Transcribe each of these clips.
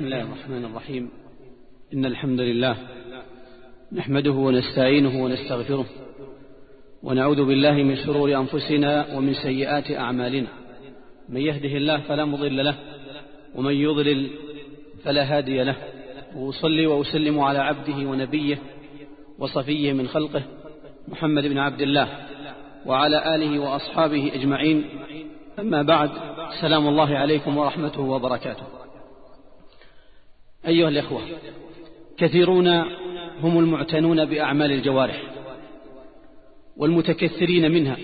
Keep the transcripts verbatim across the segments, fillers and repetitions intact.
بسم الله الرحمن الرحيم. إن الحمد لله نحمده ونستعينه ونستغفره ونعوذ بالله من شرور أنفسنا ومن سيئات أعمالنا. من يهده الله فلا مضل له ومن يضلل فلا هادي له. وأصلي وأسلم على عبده ونبيه وصفيه من خلقه محمد بن عبد الله وعلى آله وأصحابه أجمعين. أما بعد، سلام الله عليكم ورحمته وبركاته. أيها الإخوة، كثيرون هم المعتنون بأعمال الجوارح والمتكثرين منها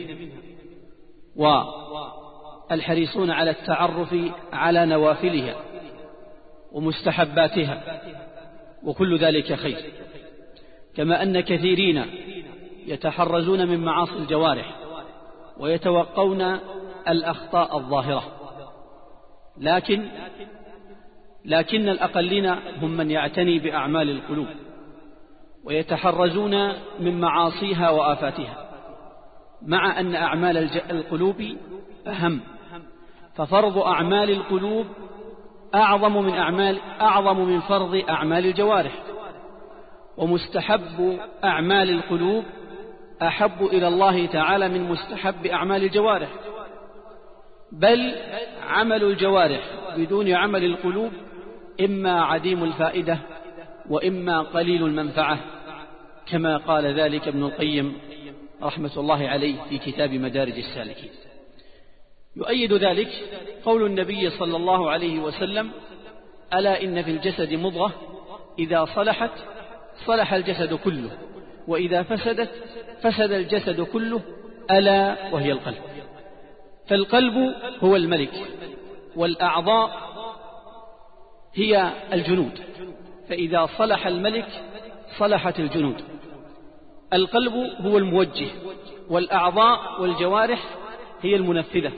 والحريصون على التعرف على نوافلها ومستحباتها، وكل ذلك خير، كما أن كثيرين يتحرزون من معاصي الجوارح ويتوقون الأخطاء الظاهرة، لكن لكن الأقلين هم من يعتني بأعمال القلوب ويتحرزون من معاصيها وآفاتها، مع أن أعمال القلوب أهم، ففرض أعمال القلوب أعظم من أعمال أعظم من فرض أعمال الجوارح، ومستحب أعمال القلوب أحب إلى الله تعالى من مستحب أعمال الجوارح، بل عمل الجوارح بدون عمل القلوب إما عديم الفائدة وإما قليل المنفعة، كما قال ذلك ابن القيم رحمة الله عليه في كتاب مدارج السالكين. يؤيد ذلك قول النبي صلى الله عليه وسلم: ألا إن في الجسد مضغة إذا صلحت صلح الجسد كله، وإذا فسدت فسد الجسد كله، ألا وهي القلب. فالقلب هو الملك، والأعضاء هي الجنود، فإذا صلح الملك صلحت الجنود. القلب هو الموجه، والأعضاء والجوارح هي المنفذة.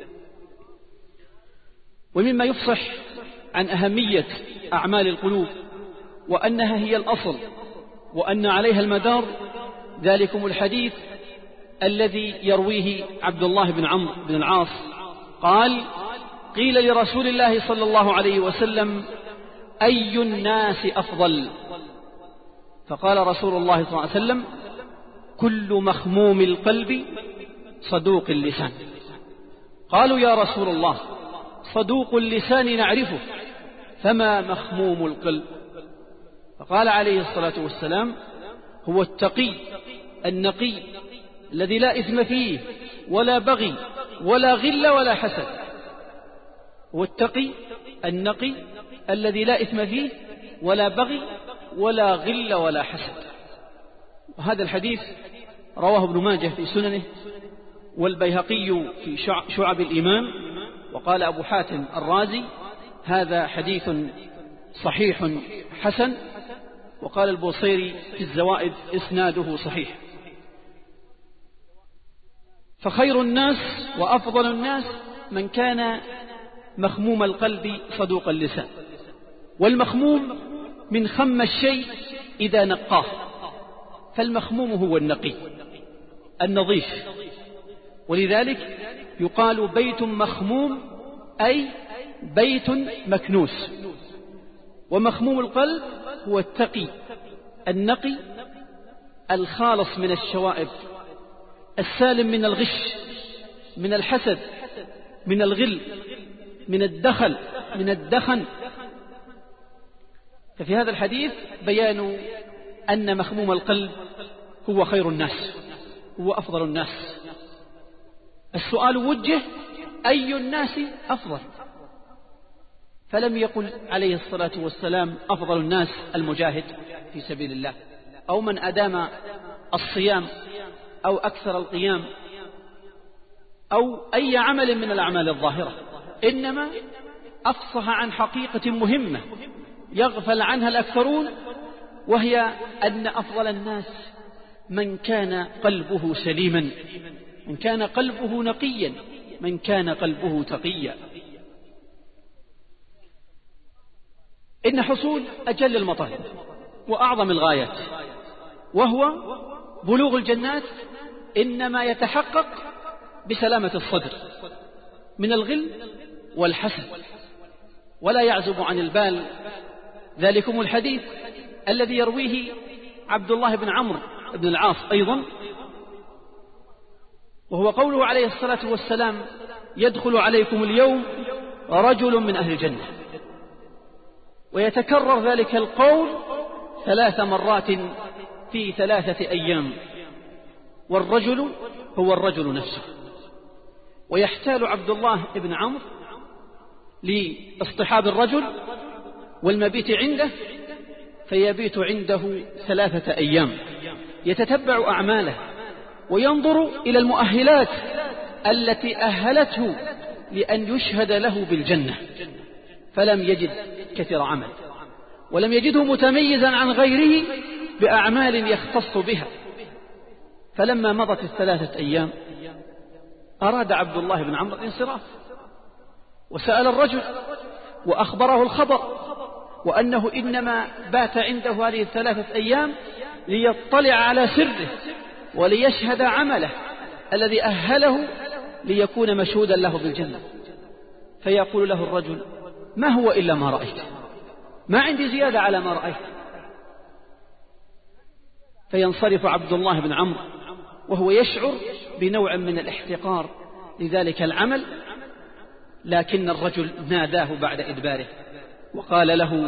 ومما يفصح عن أهمية أعمال القلوب وأنها هي الأصل وأن عليها المدار ذلكم الحديث الذي يرويه عبد الله بن عمرو بن العاص قال: قيل لرسول الله صلى الله عليه وسلم: أي الناس أفضل؟ فقال رسول الله صلى الله عليه وسلم: كل مخموم القلب صدوق اللسان. قالوا: يا رسول الله، صدوق اللسان نعرفه، فما مخموم القلب؟ فقال عليه الصلاة والسلام: هو التقي النقي الذي لا إثم فيه ولا بغي ولا غل ولا حسد. هو التقي النقي الذي لا إثم فيه ولا بغي ولا غل ولا حسد. وهذا الحديث رواه ابن ماجه في سننه، والبيهقي في شعب الإيمان، وقال أبو حاتم الرازي: هذا حديث صحيح حسن، وقال البوصيري في الزوائد: إسناده صحيح. فخير الناس وأفضل الناس من كان مخموم القلب صدوق اللسان. والمخموم من خم الشيء إذا نقاه، فالمخموم هو النقي النظيف، ولذلك يقال بيت مخموم أي بيت مكنوس. ومخموم القلب هو التقي النقي الخالص من الشوائب، السالم من الغش، من الحسد، من الغل، من الدخل من الدخن. ففي هذا الحديث بيان أن مخموم القلب هو خير الناس، هو أفضل الناس. السؤال وجه: أي الناس أفضل؟ فلم يقل عليه الصلاة والسلام: أفضل الناس المجاهد في سبيل الله، أو من أدام الصيام، أو أكثر القيام، أو أي عمل من الأعمال الظاهرة، إنما أفصح عن حقيقة مهمة يغفل عنها الأكثرون، وهي أن أفضل الناس من كان قلبه سليما، من كان قلبه نقيا، من كان قلبه تقيا. إن حصول أجل المطالب وأعظم الغايات وهو بلوغ الجنات إنما يتحقق بسلامة الصدر من الغل والحسد ولا يعزب عن البال ذلكم الحديث الذي يرويه عبد الله بن عمرو بن العاص أيضا، وهو قوله عليه الصلاة والسلام: يدخل عليكم اليوم رجل من أهل الجنة. ويتكرر ذلك القول ثلاث مرات في ثلاثة أيام، والرجل هو الرجل نفسه. ويحتال عبد الله بن عمرو لاصطحاب الرجل والمبيت عنده، فيبيت عنده ثلاثة أيام يتتبع أعماله وينظر إلى المؤهلات التي أهلته لأن يشهد له بالجنة، فلم يجد كثير عمل، ولم يجده متميزا عن غيره بأعمال يختص بها. فلما مضت الثلاثة أيام أراد عبد الله بن عمرو الانصراف، وسأل الرجل وأخبره الخبر، وأنه إنما بات عنده هذه الثلاثة أيام ليطلع على سره وليشهد عمله الذي أهله ليكون مشهودا له بالجنة. فيقول له الرجل: ما هو إلا ما رأيت، ما عندي زيادة على ما رأيت. فينصرف عبد الله بن عمرو وهو يشعر بنوع من الاحتقار لذلك العمل، لكن الرجل ناداه بعد إدباره وقال له: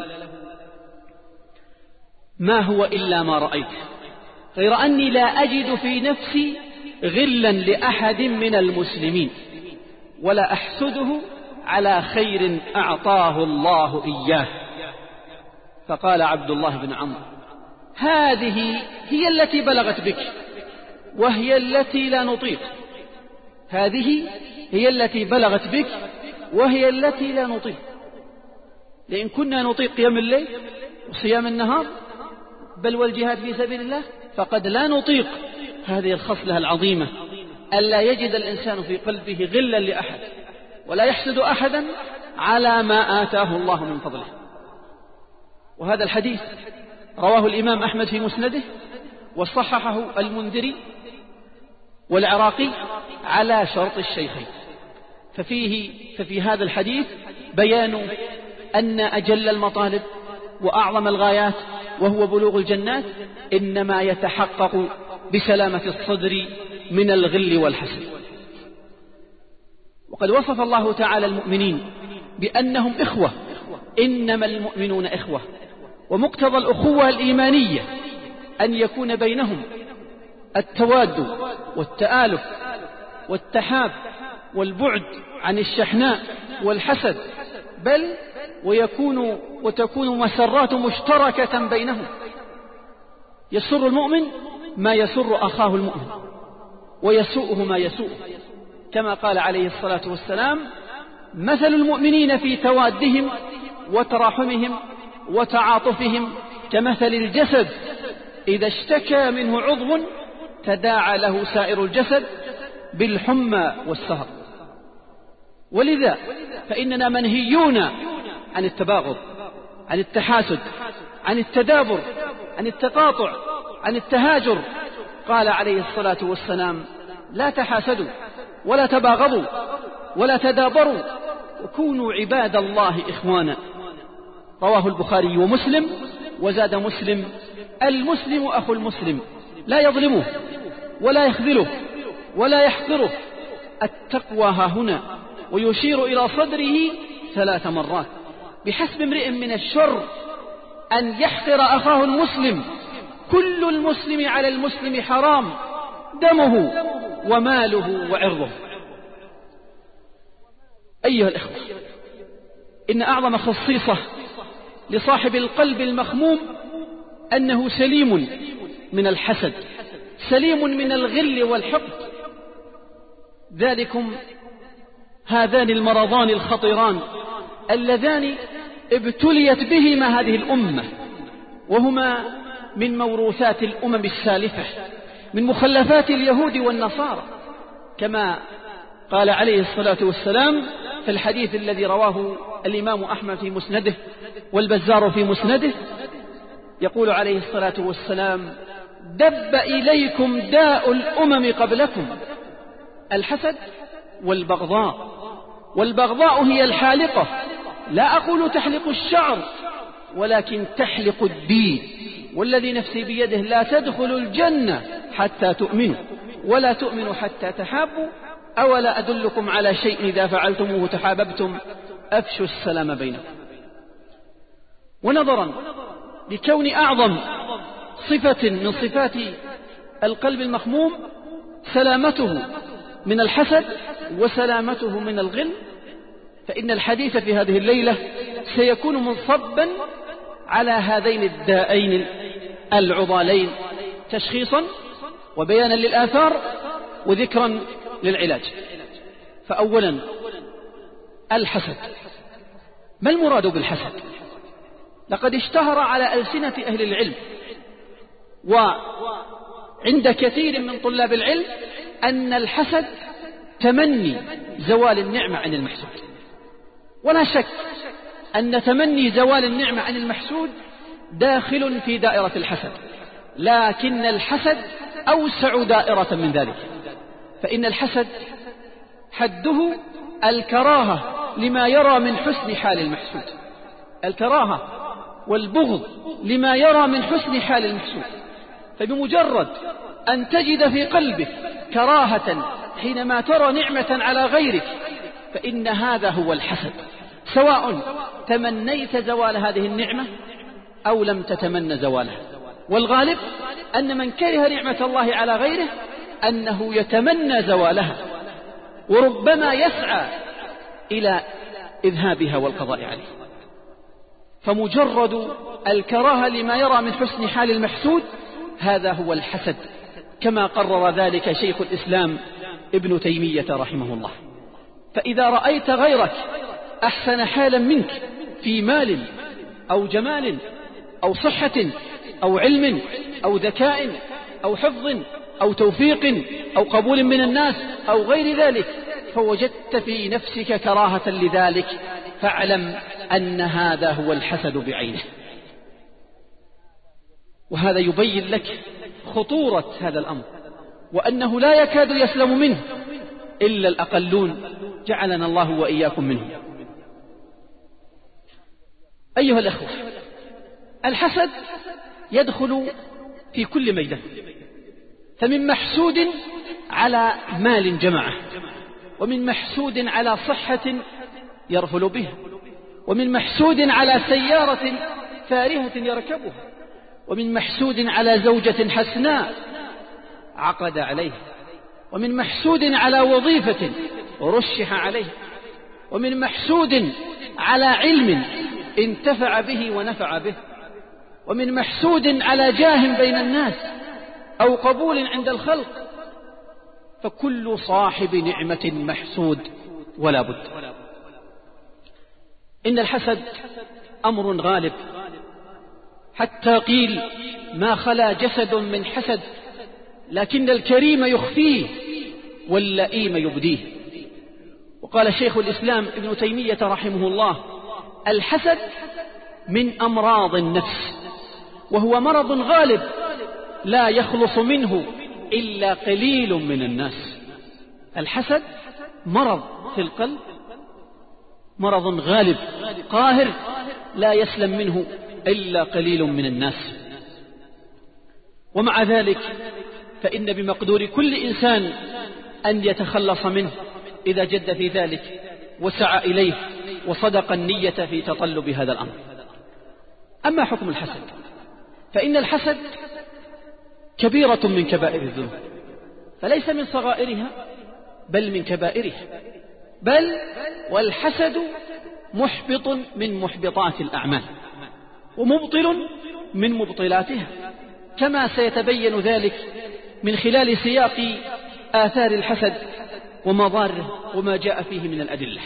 ما هو إلا ما رأيت، غير أني لا أجد في نفسي غلا لأحد من المسلمين، ولا أحسده على خير أعطاه الله إياه. فقال عبد الله بن عمرو: هذه هي التي بلغت بك، وهي التي لا نطيق. هذه هي التي بلغت بك وهي التي لا نطيق. لأن كنا نطيق قيام الليل وصيام النهار بل والجهاد في سبيل الله، فقد لا نطيق هذه الخصلة العظيمة، ألا يجد الإنسان في قلبه غلا لأحد، ولا يحسد أحدا على ما آتاه الله من فضله. وهذا الحديث رواه الإمام أحمد في مسنده، وصححه المنذري والعراقي على شرط الشيخين. ففيه ففي هذا الحديث بيان أن أجل المطالب وأعظم الغايات وهو بلوغ الجنات إنما يتحقق بسلامة الصدر من الغل والحسد. وقد وصف الله تعالى المؤمنين بأنهم إخوة، إنما المؤمنون إخوة، ومقتضى الأخوة الإيمانية أن يكون بينهم التواد والتآلف والتحاب والبعد عن الشحناء والحسد، بل ويكون وتكون مسرات مشتركة بينهم. يسر المؤمن ما يسر أخاه المؤمن، ويسوءه ما يسوءه، كما قال عليه الصلاة والسلام: مثل المؤمنين في توادهم وتراحمهم وتعاطفهم كمثل الجسد إذا اشتكى منه عضو تداعى له سائر الجسد بالحمى والسهر. ولذا فإننا منهيون عن التباغض، عن التحاسد، عن التدابر، عن التقاطع، عن التهاجر. قال عليه الصلاة والسلام: لا تحاسدوا ولا تباغضوا ولا تدابروا وكونوا عباد الله إخوانا. رواه البخاري ومسلم، وزاد مسلم: المسلم أخو المسلم لا يظلمه ولا يخذله ولا يحقره. التقوى ها هنا، ويشير إلى صدره ثلاث مرات. بحسب امرئ من الشر أن يحقر أخاه المسلم، كل المسلم على المسلم حرام دمه وماله وعرضه. أيها الإخوة، إن أعظم خصيصة لصاحب القلب المخموم أنه سليم من الحسد، سليم من الغل والحقد. ذلكم هذان المرضان الخطيران اللذان ابتليت بهما هذه الأمة، وهما من موروثات الأمم السالفة، من مخلفات اليهود والنصارى، كما قال عليه الصلاة والسلام في الحديث الذي رواه الإمام أحمد في مسنده والبزار في مسنده، يقول عليه الصلاة والسلام: دب إليكم داء الأمم قبلكم الحسد والبغضاء، والبغضاء هي الحالقة لا أقول تحلق الشعر ولكن تحلق الدين، والذي نفسي بيده لا تدخلوا الجنة حتى تؤمنوا ولا تؤمنوا حتى تحابوا، أولا أدلكم على شيء إذا فعلتموه تحاببتم أفشوا السلام بينكم. ونظرا لكون أعظم صفة من صفات القلب المخموم سلامته من الحسد وسلامته من الغل، فإن الحديث في هذه الليلة سيكون منصبا على هذين الدائين العضالين، تشخيصا وبيانا للآثار وذكرا للعلاج. فأولا الحسد. ما المراد بالحسد؟ لقد اشتهر على ألسنة أهل العلم وعند كثير من طلاب العلم أن الحسد تمني زوال النعمة عن المحسود، ولا شك أن تمني زوال النعمة عن المحسود داخل في دائرة الحسد، لكن الحسد أوسع دائرة من ذلك، فإن الحسد حده الكراهة لما يرى من حسن حال المحسود، الكراهة والبغض لما يرى من حسن حال المحسود. فبمجرد أن تجد في قلبك كراهة حينما ترى نعمة على غيرك فإن هذا هو الحسد، سواء تمنيت زوال هذه النعمة أو لم تتمنى زوالها. والغالب أن من كره نعمة الله على غيره أنه يتمنى زوالها، وربما يسعى إلى إذهابها والقضاء عليه. فمجرد الكراهة لما يرى من حسن حال المحسود هذا هو الحسد، كما قرر ذلك شيخ الإسلام ابن تيمية رحمه الله. فإذا رأيت غيرك أحسن حالا منك في مال أو جمال أو صحة أو علم أو ذكاء أو حفظ أو توفيق أو قبول من الناس أو غير ذلك، فوجدت في نفسك كراهة لذلك، فاعلم أن هذا هو الحسد بعينه. وهذا يبين لك خطورة هذا الأمر، وأنه لا يكاد يسلم منه إلا الأقلون، جعلنا الله وإياكم منهم. أيها الأخوة، الحسد يدخل في كل ميدان، فمن محسود على مال جمعه، ومن محسود على صحة يرفل بها، ومن محسود على سيارة فارهة يركبها، ومن محسود على زوجة حسناء عقد عليها، ومن محسود على وظيفة رشح عليه، ومن محسود على علم انتفع به ونفع به، ومن محسود على جاه بين الناس أو قبول عند الخلق. فكل صاحب نعمة محسود ولا بد. إن الحسد أمر غالب، حتى قيل ما خلا جسد من حسد، لكن الكريم يخفيه واللئيم يبديه. وقال شيخ الإسلام ابن تيمية رحمه الله: الحسد من أمراض النفس، وهو مرض غالب لا يخلص منه إلا قليل من الناس. الحسد مرض في القلب، مرض غالب قاهر لا يسلم منه إلا قليل من الناس. ومع ذلك فإن بمقدور كل إنسان أن يتخلص منه إذا جد في ذلك وسعى إليه وصدق النية في تطلب هذا الأمر. أما حكم الحسد فإن الحسد كبيرة من كبائر الذنوب، فليس من صغائرها بل من كبائرها، بل والحسد محبط من محبطات الأعمال ومبطل من مبطلاتها، كما سيتبين ذلك من خلال سياق آثار الحسد ومضاره وما جاء فيه من الأدلة.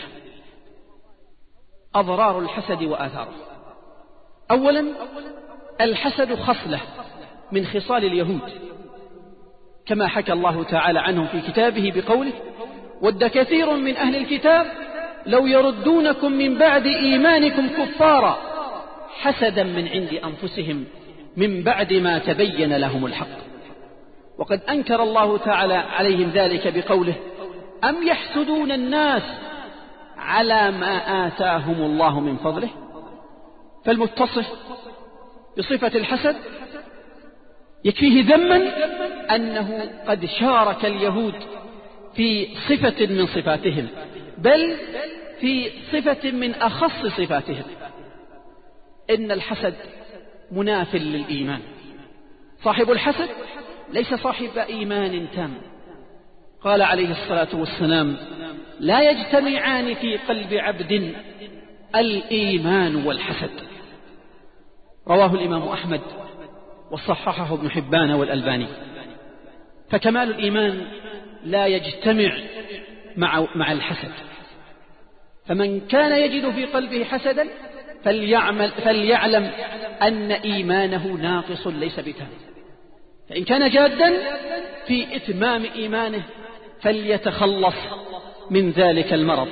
أضرار الحسد وآثاره: أولا، الحسد خصلة من خصال اليهود، كما حكى الله تعالى عنهم في كتابه بقوله: ود كثير من أهل الكتاب لو يردونكم من بعد إيمانكم كفارا حسدا من عند أنفسهم من بعد ما تبين لهم الحق. وقد أنكر الله تعالى عليهم ذلك بقوله: أم يحسدون الناس على ما آتاهم الله من فضله. فالمتصف بصفة الحسد يكفيه ذما أنه قد شارك اليهود في صفة من صفاتهم، بل في صفة من أخص صفاتهم. إن الحسد مناف للإيمان. صاحب الحسد ليس صاحب إيمان تام. قال عليه الصلاة والسلام: لا يجتمعان في قلب عبد الإيمان والحسد. رواه الإمام أحمد وصححه ابن حبان والألباني. فكمال الإيمان لا يجتمع مع مع الحسد. فمن كان يجد في قلبه حسدا فليعمل فليعلم أن إيمانه ناقص ليس بتام. فإن كان جادا في إتمام إيمانه فليتخلص من ذلك المرض.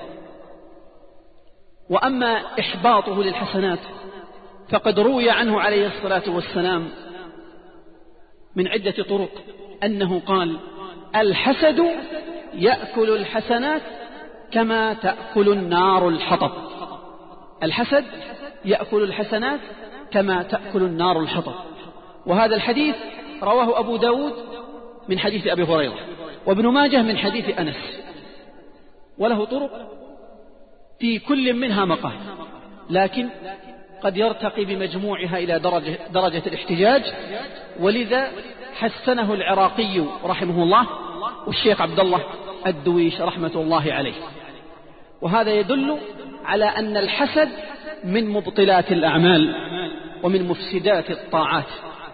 وأما إحباطه للحسنات فقد روي عنه عليه الصلاة والسلام من عدة طرق أنه قال: الحسد يأكل الحسنات كما تأكل النار الحطب. الحسد يأكل الحسنات كما تأكل النار الحطب. وهذا الحديث رواه أبو داود من حديث أبي هريرة، وابن ماجه من حديث أنس، وله طرق في كل منها مقال، لكن قد يرتقي بمجموعها إلى درجة, درجة الاحتجاج، ولذا حسنه العراقي رحمه الله والشيخ عبد الله الدويش رحمة الله عليه. وهذا يدل على أن الحسد من مبطلات الأعمال ومن مفسدات الطاعات.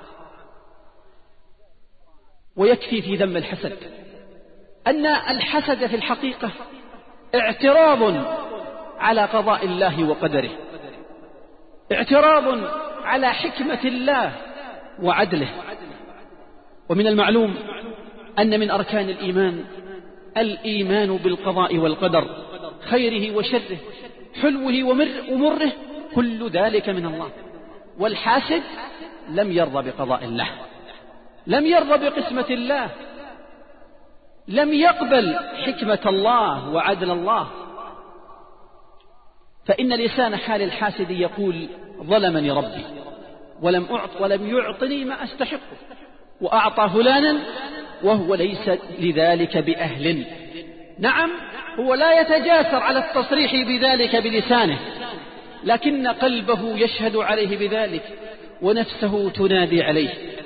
ويكفي في ذم الحسد أن الحسد في الحقيقة اعتراض على قضاء الله وقدره، اعتراض على حكمة الله وعدله. ومن المعلوم أن من أركان الإيمان الإيمان بالقضاء والقدر، خيره وشره، حلوه ومره، كل ذلك من الله. والحاسد لم يرضى بقضاء الله، لم يرضى بقسمة الله، لم يقبل حكمة الله وعدل الله. فإن لسان حال الحاسد يقول: ظلمني ربي ولم أعط ولم يعطني ما أستحقه، وأعطى فلانا وهو ليس لذلك بأهل. نعم، هو لا يتجاسر على التصريح بذلك بلسانه، لكن قلبه يشهد عليه بذلك ونفسه تنادي عليه.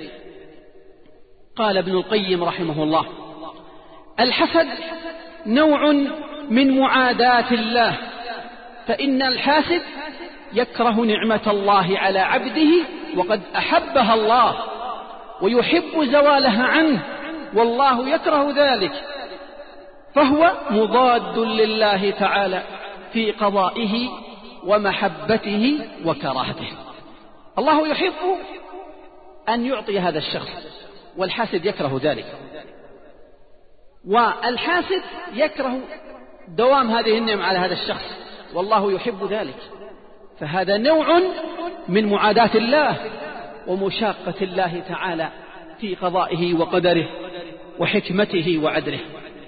قال ابن القيم رحمه الله: الحسد نوع من معاداة الله، فإن الحاسد يكره نعمة الله على عبده وقد أحبها الله، ويحب زوالها عنه والله يكره ذلك، فهو مضاد لله تعالى في قضائه ومحبته وكراهته. الله يحب أن يعطي هذا الشخص، والحاسد يكره ذلك. والحاسد يكره دوام هذه النعمة على هذا الشخص، والله يحب ذلك. فهذا نوع من معاداة الله ومشاقة الله تعالى في قضائه وقدره وحكمته وعدله.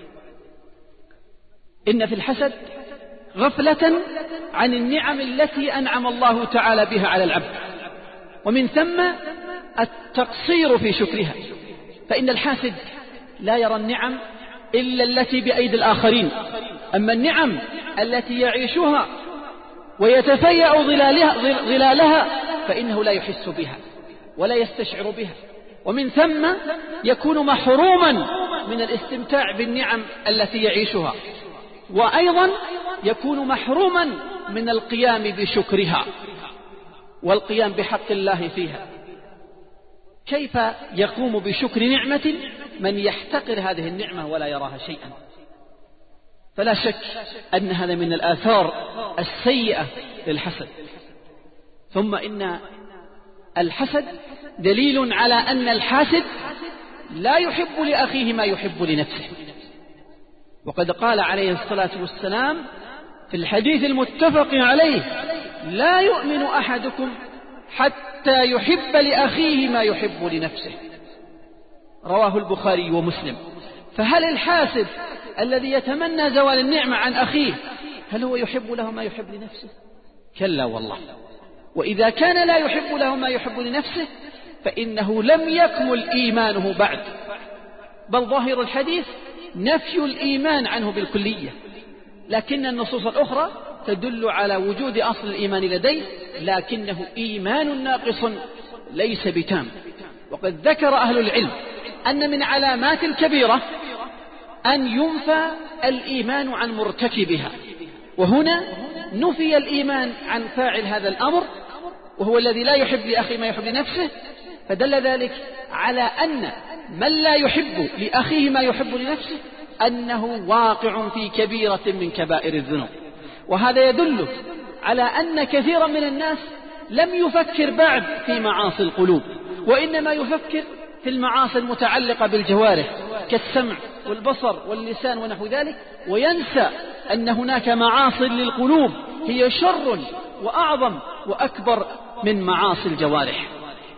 إن في الحسد غفلة عن النعم التي أنعم الله تعالى بها على العبد، ومن ثم التقصير في شكرها. فإن الحاسد لا يرى النعم إلا التي بأيدي الآخرين، أما النعم التي يعيشها ويتفيأ ظلالها, ظلالها فإنه لا يحس بها ولا يستشعر بها، ومن ثم يكون محروما من الاستمتاع بالنعم التي يعيشها، وأيضا يكون محروما من القيام بشكرها والقيام بحق الله فيها. كيف يقوم بشكر نعمة من يحتقر هذه النعمة ولا يراها شيئا؟ فلا شك أن هذا من الآثار السيئة للحسد. ثم إن الحسد دليل على أن الحاسد لا يحب لأخيه ما يحب لنفسه. وقد قال عليه الصلاة والسلام في الحديث المتفق عليه: لا يؤمن أحدكم حتى يحب لأخيه ما يحب لنفسه. رواه البخاري ومسلم. فهل الحاسد الذي يتمنى زوال النعمة عن أخيه هل هو يحب له ما يحب لنفسه؟ كلا والله. وإذا كان لا يحب له ما يحب لنفسه فإنه لم يكمل إيمانه بعد، بل ظاهر الحديث نفي الإيمان عنه بالكلية، لكن النصوص الأخرى تدل على وجود أصل الإيمان لديه، لكنه إيمان ناقص ليس بتام. وقد ذكر أهل العلم أن من علامات الكبيرة أن ينفى الإيمان عن مرتكبها، وهنا نفي الإيمان عن فاعل هذا الأمر وهو الذي لا يحب لأخيه ما يحب لنفسه، فدل ذلك على أن من لا يحب لأخيه ما يحب لنفسه أنه واقع في كبيرة من كبائر الذنوب. وهذا يدل على أن كثيرا من الناس لم يفكر بعد في معاصي القلوب، وإنما يفكر في المعاصي المتعلقة بالجوارح كالسمع والبصر واللسان ونحو ذلك، وينسى أن هناك معاصي للقلوب هي شر وأعظم وأكبر من معاصي الجوارح.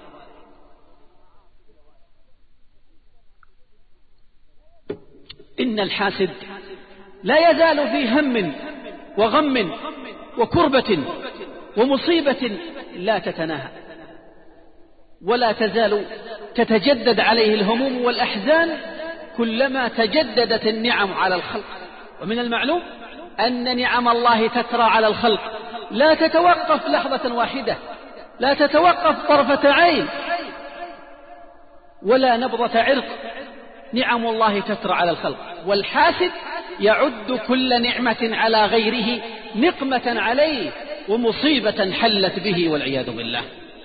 إن الحاسد لا يزال في هم وغم وكربة ومصيبة لا تتناهى، ولا تزال تتجدد عليه الهموم والأحزان كلما تجددت النعم على الخلق. ومن المعلوم أن نعم الله تترى على الخلق لا تتوقف لحظة واحدة، لا تتوقف طرفة عين ولا نبضة عرق، نعم الله تترى على الخلق. والحاسد يعد كل نعمة على غيره نقمة عليه ومصيبة حلت به والعياذ بالله.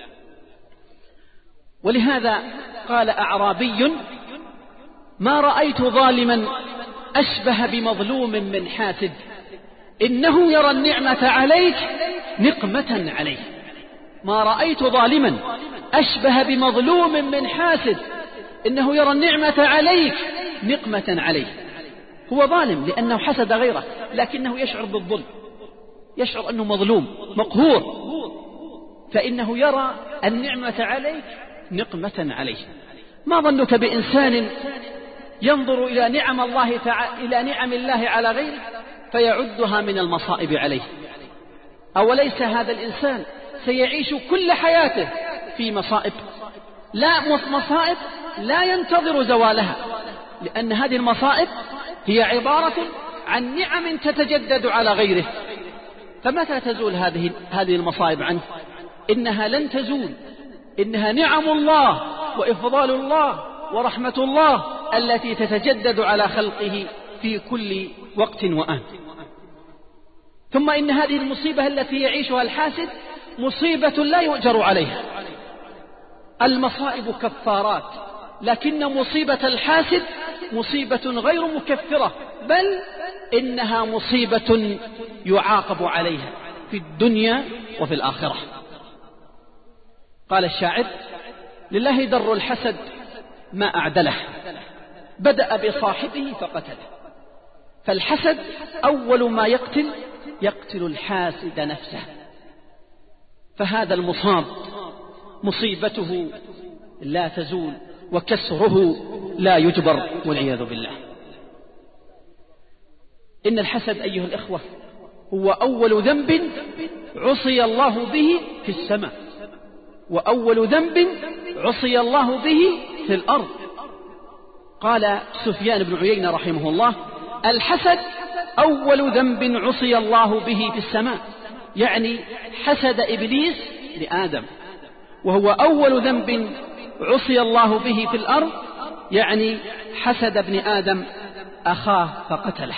ولهذا قال أعرابي: ما رأيت ظالما أشبه بمظلوم من حاسد، إنه يرى النعمة عليك نقمة عليه. ما رأيت ظالما أشبه بمظلوم من حاسد، إنه يرى النعمة عليك نقمة عليه. هو ظالم لأنه حسد غيره، لكنه يشعر بالظلم، يشعر أنه مظلوم مقهور، فإنه يرى النعمة عليك نقمة عليه. ما ظنك بإنسان ينظر إلى نعم الله تعالى إلى نعم الله على غيره فيعدها من المصائب عليه؟ أوليس هذا الإنسان سيعيش كل حياته في مصائب؟ لا، مصائب لا ينتظر زوالها، لأن هذه المصائب هي عبارة عن نعم تتجدد على غيره. فمتى تزول هذه هذه المصائب عنه؟ إنها لن تزول، إنها نعم الله وإفضال الله ورحمة الله التي تتجدد على خلقه في كل وقت وآن. ثم إن هذه المصيبة التي يعيشها الحاسد مصيبة لا يؤجر عليها. المصائب كفارات، لكن مصيبة الحاسد مصيبة غير مكفرة، بل إنها مصيبة يعاقب عليها في الدنيا وفي الآخرة. قال الشاعر: لله در الحسد ما أعدله، بدأ بصاحبه فقتله. فالحسد أول ما يقتل يقتل الحاسد نفسه، فهذا المصاب مصيبته لا تزول وكسره لا يجبر والعياذ بالله. إن الحسد أيها الإخوة هو أول ذنب عصي الله به في السماء، وأول ذنب عصي الله به في الأرض. قال سفيان بن عيينة رحمه الله: الحسد أول ذنب عصي الله به في السماء، يعني حسد إبليس لآدم، وهو أول ذنب عصي الله به في الأرض، يعني حسد ابن آدم أخاه فقتله.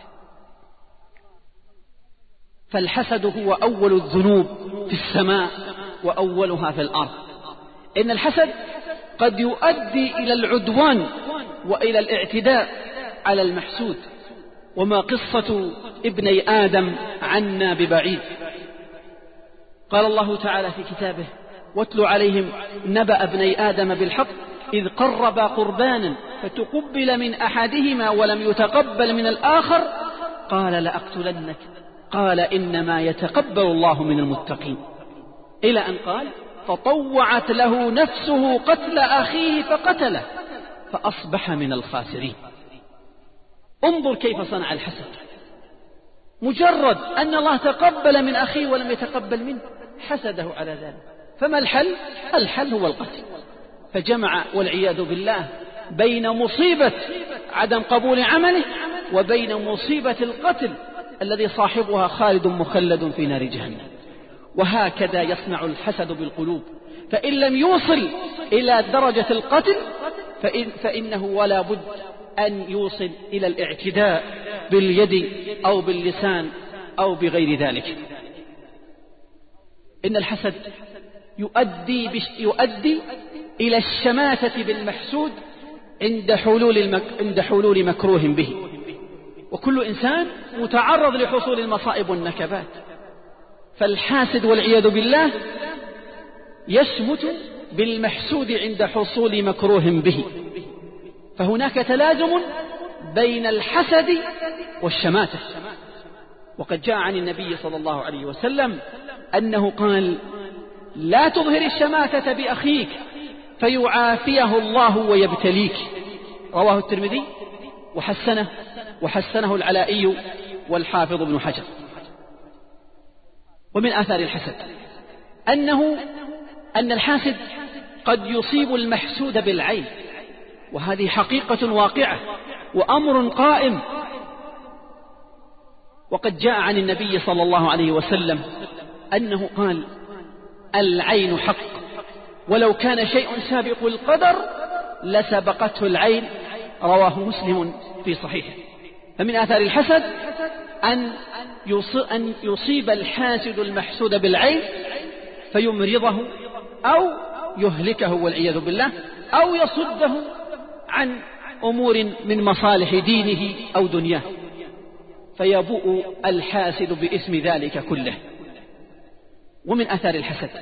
فالحسد هو أول الذنوب في السماء وأولها في الأرض. إن الحسد قد يؤدي إلى العدوان وإلى الاعتداء على المحسود، وما قصة ابني آدم عنا ببعيد. قال الله تعالى في كتابه: واتل عليهم نبأ ابني آدم بالحق إذ قربا قربانا فتقبل من أحدهما ولم يتقبل من الآخر قال لأقتلنك قال إنما يتقبل الله من المتقين، إلى أن قال: فطوعت له نفسه قتل أخيه فقتله فأصبح من الخاسرين. انظر كيف صنع الحسد، مجرد أن الله تقبل من أخيه ولم يتقبل منه حسده على ذلك. فما الحل؟ الحل هو القتل. فجمع والعياذ بالله بين مصيبة عدم قبول عمله وبين مصيبة القتل الذي صاحبها خالد مخلد في نار جهنم. وهكذا يصنع الحسد بالقلوب، فإن لم يوصل إلى درجة القتل فإن فإنه ولا بد أن يوصل إلى الاعتداء باليد أو باللسان أو بغير ذلك. إن الحسد يؤدي, بش يؤدي إلى الشماتة بالمحسود عند حلول, المك عند حلول مكروه به. وكل إنسان متعرض لحصول المصائب والنكبات، فالحاسد والعياذ بالله يشمت بالمحسود عند حصول مكروه به. فهناك تلازم بين الحسد والشماتة. وقد جاء عن النبي صلى الله عليه وسلم أنه قال: لا تظهر الشماتة بأخيك فيعافيه الله ويبتليك. رواه الترمذي وحسنه وحسنه العلائي والحافظ ابن حجر. ومن آثار الحسد أنه أن الحاسد قد يصيب المحسود بالعين، وهذه حقيقة واقعة وأمر قائم. وقد جاء عن النبي صلى الله عليه وسلم أنه قال: العين حق، ولو كان شيء سابق القدر لسبقته العين. رواه مسلم في صحيحه. فمن آثار الحسد أن يصيب الحاسد المحسود بالعين فيمرضه أو يهلكه والعياذ بالله، أو يصده عن أمور من مصالح دينه أو دنياه، فيبوء الحاسد باسم ذلك كله. ومن آثار الحسد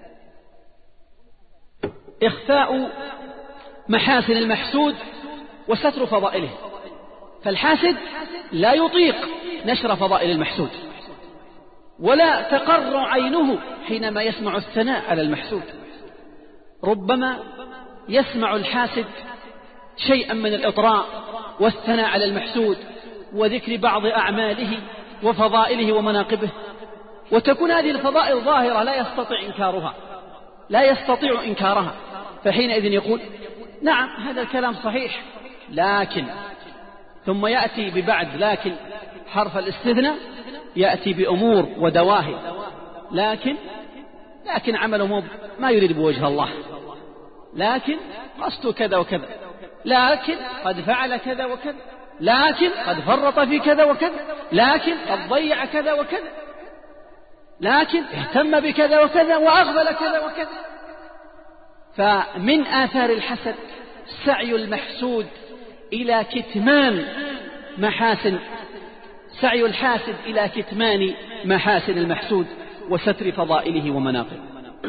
إخفاء محاسن المحسود وستر فضائله. فالحاسد لا يطيق نشر فضائل المحسود، ولا تقر عينه حينما يسمع الثناء على المحسود. ربما يسمع الحاسد شيئا من الإطراء والثناء على المحسود وذكر بعض أعماله وفضائله ومناقبه، وتكون هذه الفضائل ظاهرة لا يستطيع إنكارها لا يستطيع إنكارها فحينئذ يقول: نعم هذا الكلام صحيح، لكن، ثم يأتي ببعد لكن حرف الاستثناء، يأتي بأمور ودواهي، لكن لكن عمله ما يريد بوجه الله، لكن قصده كذا وكذا، لكن قد فعل كذا وكذا، لكن قد فرط في كذا وكذا، لكن قد ضيع كذا وكذا، لكن اهتم بكذا وكذا وأغفل كذا وكذا. فمن آثار الحسد سعي المحسود إلى كتمان محاسن سعي الحاسد إلى كتمان محاسن المحسود وستر فضائله ومناقبه.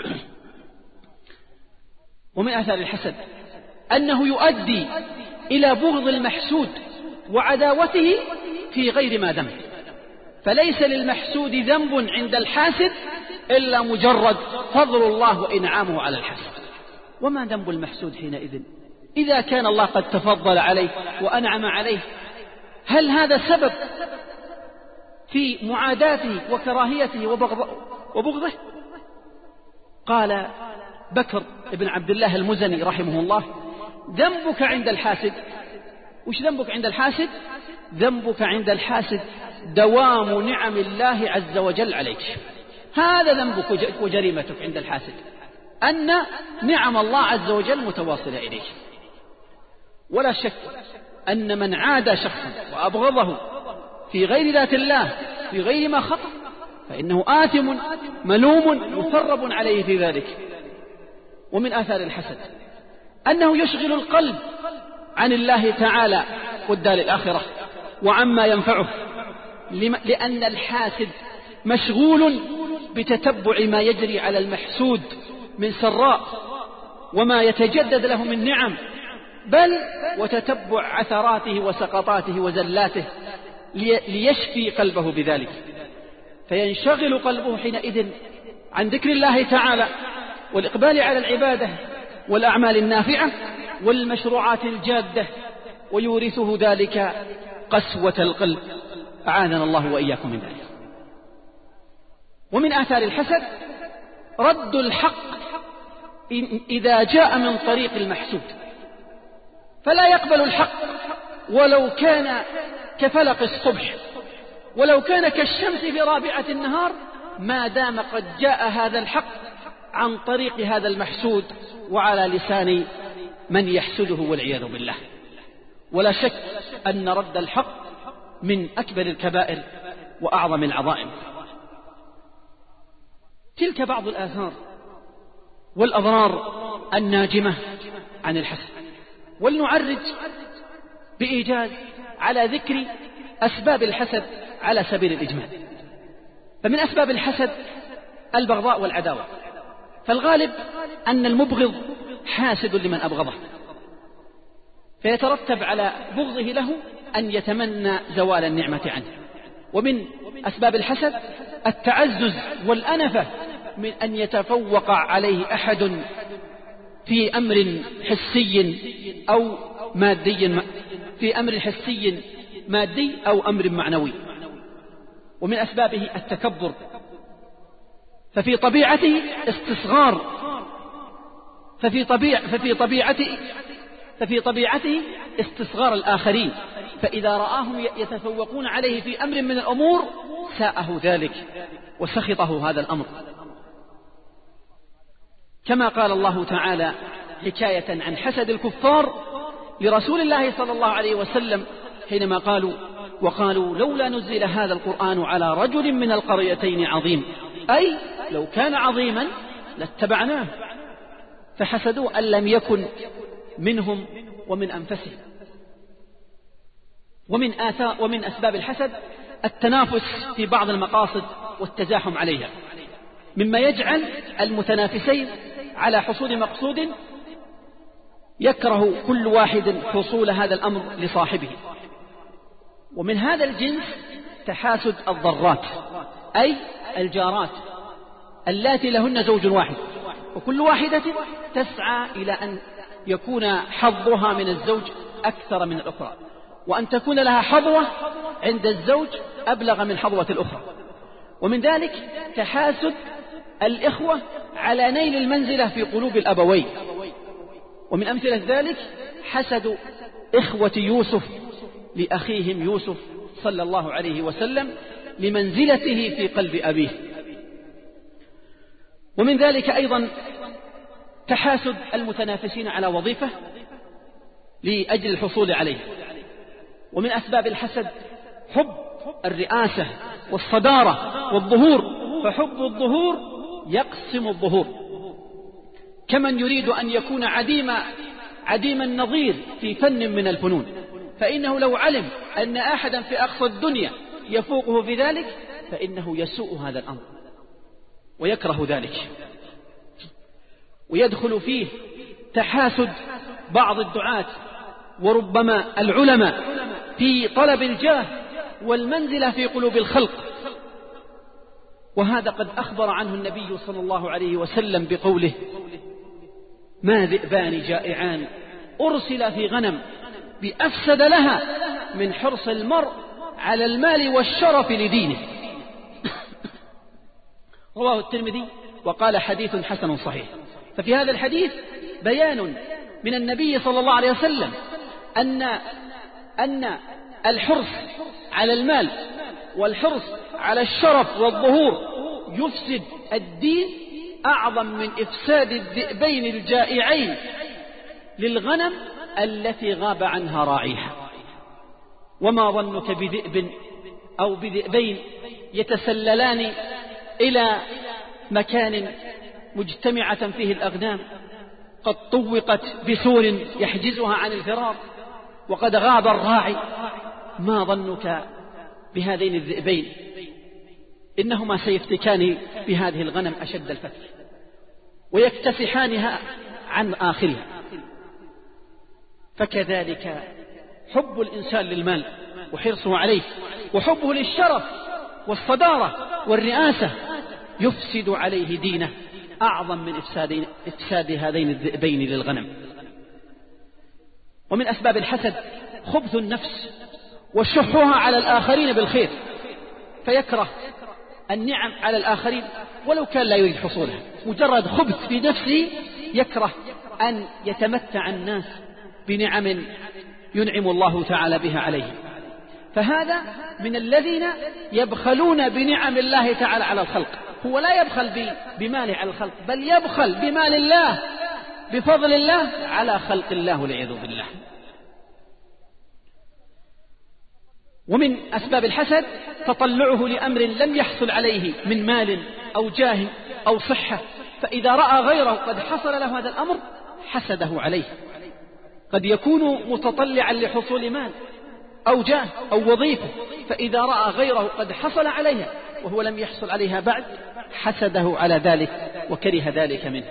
ومن آثار الحسد أنه يؤدي إلى بغض المحسود وعداوته في غير ما ذنب. فليس للمحسود ذنب عند الحاسد إلا مجرد فضل الله وإنعامه على الحاسد. وما ذنب المحسود حينئذ إذا كان الله قد تفضل عليه وأنعم عليه؟ هل هذا سبب في معاداته وكراهيته وبغضه؟ قال بكر بن عبد الله المزني رحمه الله: ذنبك عند الحاسد. وش ذنبك عند الحاسد؟ ذنبك عند الحاسد دوام نعم الله عز وجل عليك. هذا ذنبك وجريمتك عند الحاسد، أن نعم الله عز وجل متواصلة إليك. ولا شك أن من عادى شخصا وأبغضه في غير ذات الله في غير ما خطأ فإنه آثم ملوم مثرب عليه في ذلك. ومن آثار الحسد أنه يشغل القلب عن الله تعالى والدار الآخرة وعما ينفعه، لأن الحاسد مشغول بتتبع ما يجري على المحسود من سراء وما يتجدد له من نعم، بل وتتبع عثراته وسقطاته وزلاته ليشفي قلبه بذلك. فينشغل قلبه حينئذ عن ذكر الله تعالى والإقبال على العبادة والأعمال النافعة والمشروعات الجادة، ويورثه ذلك قسوة القلب أعاذنا الله وإياكم من ذلك. ومن آثار الحسد رد الحق إذا جاء من طريق المحسود، فلا يقبل الحق ولو كان كفلق الصبح، ولو كان كالشمس في رابعة النهار، ما دام قد جاء هذا الحق عن طريق هذا المحسود وعلى لسان من يحسده والعياذ بالله. ولا شك أن رد الحق من أكبر الكبائر وأعظم العظائم. تلك بعض الآثار والأضرار الناجمة عن الحسد. ولنعرج بإيجاز على ذكر أسباب الحسد على سبيل الإجمال. فمن أسباب الحسد البغضاء والعداوة، فالغالب أن المبغض حاسد لمن أبغضه، فيترتب على بغضه له أن يتمنى زوال النعمة عنه. ومن أسباب الحسد التعزز والأنفة من أن يتفوق عليه أحد في أمر حسي أو مادي، في أمر حسي مادي أو أمر معنوي. ومن أسبابه التكبر، ففي طبيعته استصغار، ففي طبيع ففي طبيعته ففي طبيعته استصغار الآخرين، فإذا رآهم يتفوقون عليه في أمر من الأمور ساءه ذلك وسخطه هذا الأمر. كما قال الله تعالى حكاية عن حسد الكفار لرسول الله صلى الله عليه وسلم حينما قالوا وقالوا لولا نزل هذا القرآن على رجل من القريتين عظيم، أي لو كان عظيما لاتبعناه، فحسدوا أن لم يكن منهم ومن أنفسهم. ومن آثار ومن أسباب الحسد التنافس في بعض المقاصد والتزاحم عليها، مما يجعل المتنافسين على حصول مقصود يكره كل واحد حصول هذا الأمر لصاحبه. ومن هذا الجنس تحاسد الضرات، أي الجارات اللاتي لهن زوج واحد، وكل واحدة تسعى إلى أن يكون حظها من الزوج أكثر من الأخرى، وأن تكون لها حظوة عند الزوج أبلغ من حظوة الأخرى. ومن ذلك تحاسد الإخوة على نيل المنزلة في قلوب الأبوين. ومن أمثلة ذلك حسد إخوة يوسف لأخيهم يوسف صلى الله عليه وسلم لمنزلته في قلب أبيه. ومن ذلك أيضا تحاسد المتنافسين على وظيفة لأجل الحصول عليه. ومن أسباب الحسد حب الرئاسة والصدارة والظهور، فحب الظهور يقسم الظهور، كمن يريد أن يكون عديم عديم النظير في فن من الفنون، فإنه لو علم أن أحدا في أقصى الدنيا يفوقه في ذلك فإنه يسوء هذا الأمر ويكره ذلك. ويدخل فيه تحاسد بعض الدعاة وربما العلماء في طلب الجاه والمنزلة في قلوب الخلق، وهذا قد أخبر عنه النبي صلى الله عليه وسلم بقوله: ما ذئبان جائعان أرسل في غنم بأفسد لها من حرص المرء على المال والشرف لدينه. رواه الترمذي وقال حديث حسن صحيح. ففي هذا الحديث بيان من النبي صلى الله عليه وسلم أن أن الحرص على المال والحرص على الشرف والظهور يفسد الدين أعظم من إفساد الذئبين الجائعين للغنم التي غاب عنها راعيها. وما ظنك بذئب أو بذئبين يتسللان إلى مكان مجتمعة فيه الأغنام قد طوقت بسور يحجزها عن الفرار وقد غاب الراعي؟ ما ظنك بهذين الذئبين؟ إنهما سيفتكان بهذه الغنم أشد الفتك ويكتسحانها عن آخرها. فكذلك حب الإنسان للمال وحرصه عليه وحبه للشرف والصدارة والرئاسة يفسد عليه دينه أعظم من إفساد, إفساد هذين الذئبين للغنم. ومن أسباب الحسد خبث النفس وشحها على الآخرين بالخير، فيكره النعم على الآخرين ولو كان لا يريد حصولها، مجرد خبث في نفسه يكره أن يتمتع الناس بنعم ينعم الله تعالى بها عليه. فهذا من الذين يبخلون بنعم الله تعالى على الخلق. هو لا يبخل بماله على الخلق، بل يبخل بمال الله بفضل الله على خلق الله والعياذ بالله. ومن أسباب الحسد تطلعه لأمر لم يحصل عليه من مال أو جاه أو صحة، فإذا رأى غيره قد حصل له هذا الأمر حسده عليه. قد يكون متطلعا لحصول مال أو جاه أو وظيفة، فإذا رأى غيره قد حصل عليها وهو لم يحصل عليها بعد حسده على ذلك وكره ذلك منه.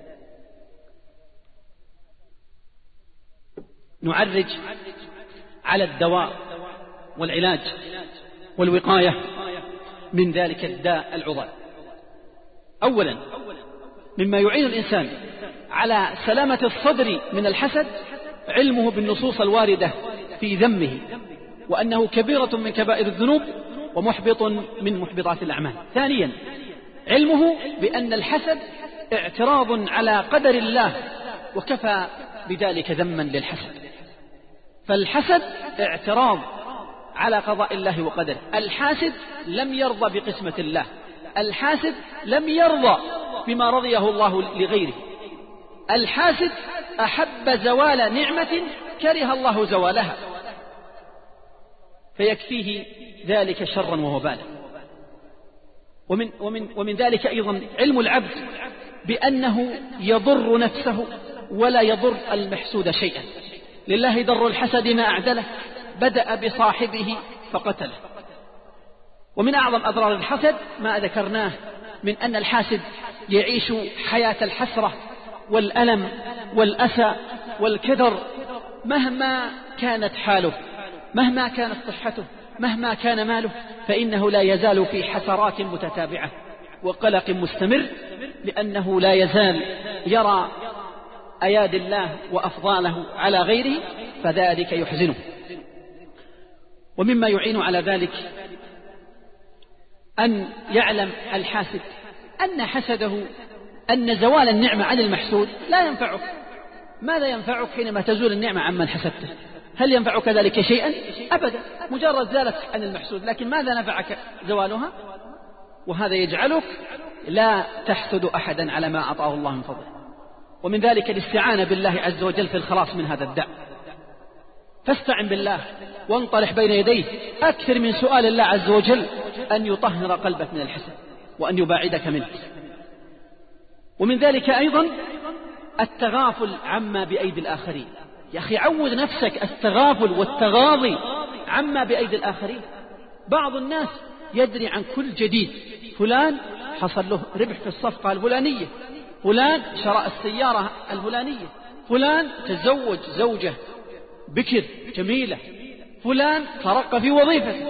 نعرج على الدواء والعلاج والوقاية من ذلك الداء العضال. أولا، مما يعين الإنسان على سلامة الصدر من الحسد علمه بالنصوص الواردة في ذمه، وأنه كبيرة من كبائر الذنوب ومحبط من محبطات الأعمال. ثانيا، علمه بأن الحسد اعتراض على قدر الله، وكفى بذلك ذما للحسد. فالحسد اعتراض على قضاء الله وقدره. الحاسد لم يرضى بقسمة الله، الحاسد لم يرضى بما رضيه الله لغيره. الحاسد أحب زوال نعمة كره الله زوالها، فيكفيه ذلك شرا ووبالا. ومن, ومن, ومن ذلك أيضا علم العبد بأنه يضر نفسه ولا يضر المحسود شيئا. لله در الحسد ما أعدله، بدأ بصاحبه فقتله. ومن أعظم أضرار الحسد ما ذكرناه من أن الحاسد يعيش حياة الحسرة والألم والأسى والكدر مهما كانت حاله، مهما كانت صحته، مهما كان ماله، فإنه لا يزال في حسرات متتابعة وقلق مستمر، لأنه لا يزال يرى أيادي الله وأفضاله على غيره، فذلك يحزنه. ومما يعين على ذلك أن يعلم الحاسد أن حسده أن زوال النعمة عن المحسود لا ينفعك. ماذا ينفعك حينما تزول النعمة عمن حسدته؟ هل ينفعك ذلك شيئا؟ أبدا، مجرد زالت عن المحسود، لكن ماذا نفعك زوالها؟ وهذا يجعلك لا تحسد أحدا على ما أعطاه الله من فضله. ومن ذلك الاستعانة بالله عز وجل في الخلاص من هذا الداء. فاستعن بالله وانطرح بين يديه، أكثر من سؤال الله عز وجل أن يطهر قلبك من الحسد وأن يباعدك منه. ومن ذلك أيضا التغافل عما بأيدي الآخرين. يا أخي عود نفسك التغافل والتغاضي عما بأيدي الآخرين. بعض الناس يدري عن كل جديد، فلان حصل له ربح في الصفقة الفلانية، فلان شرى السيارة الفلانية، فلان تزوج زوجة بكر جميلة، فلان ترقى في وظيفته.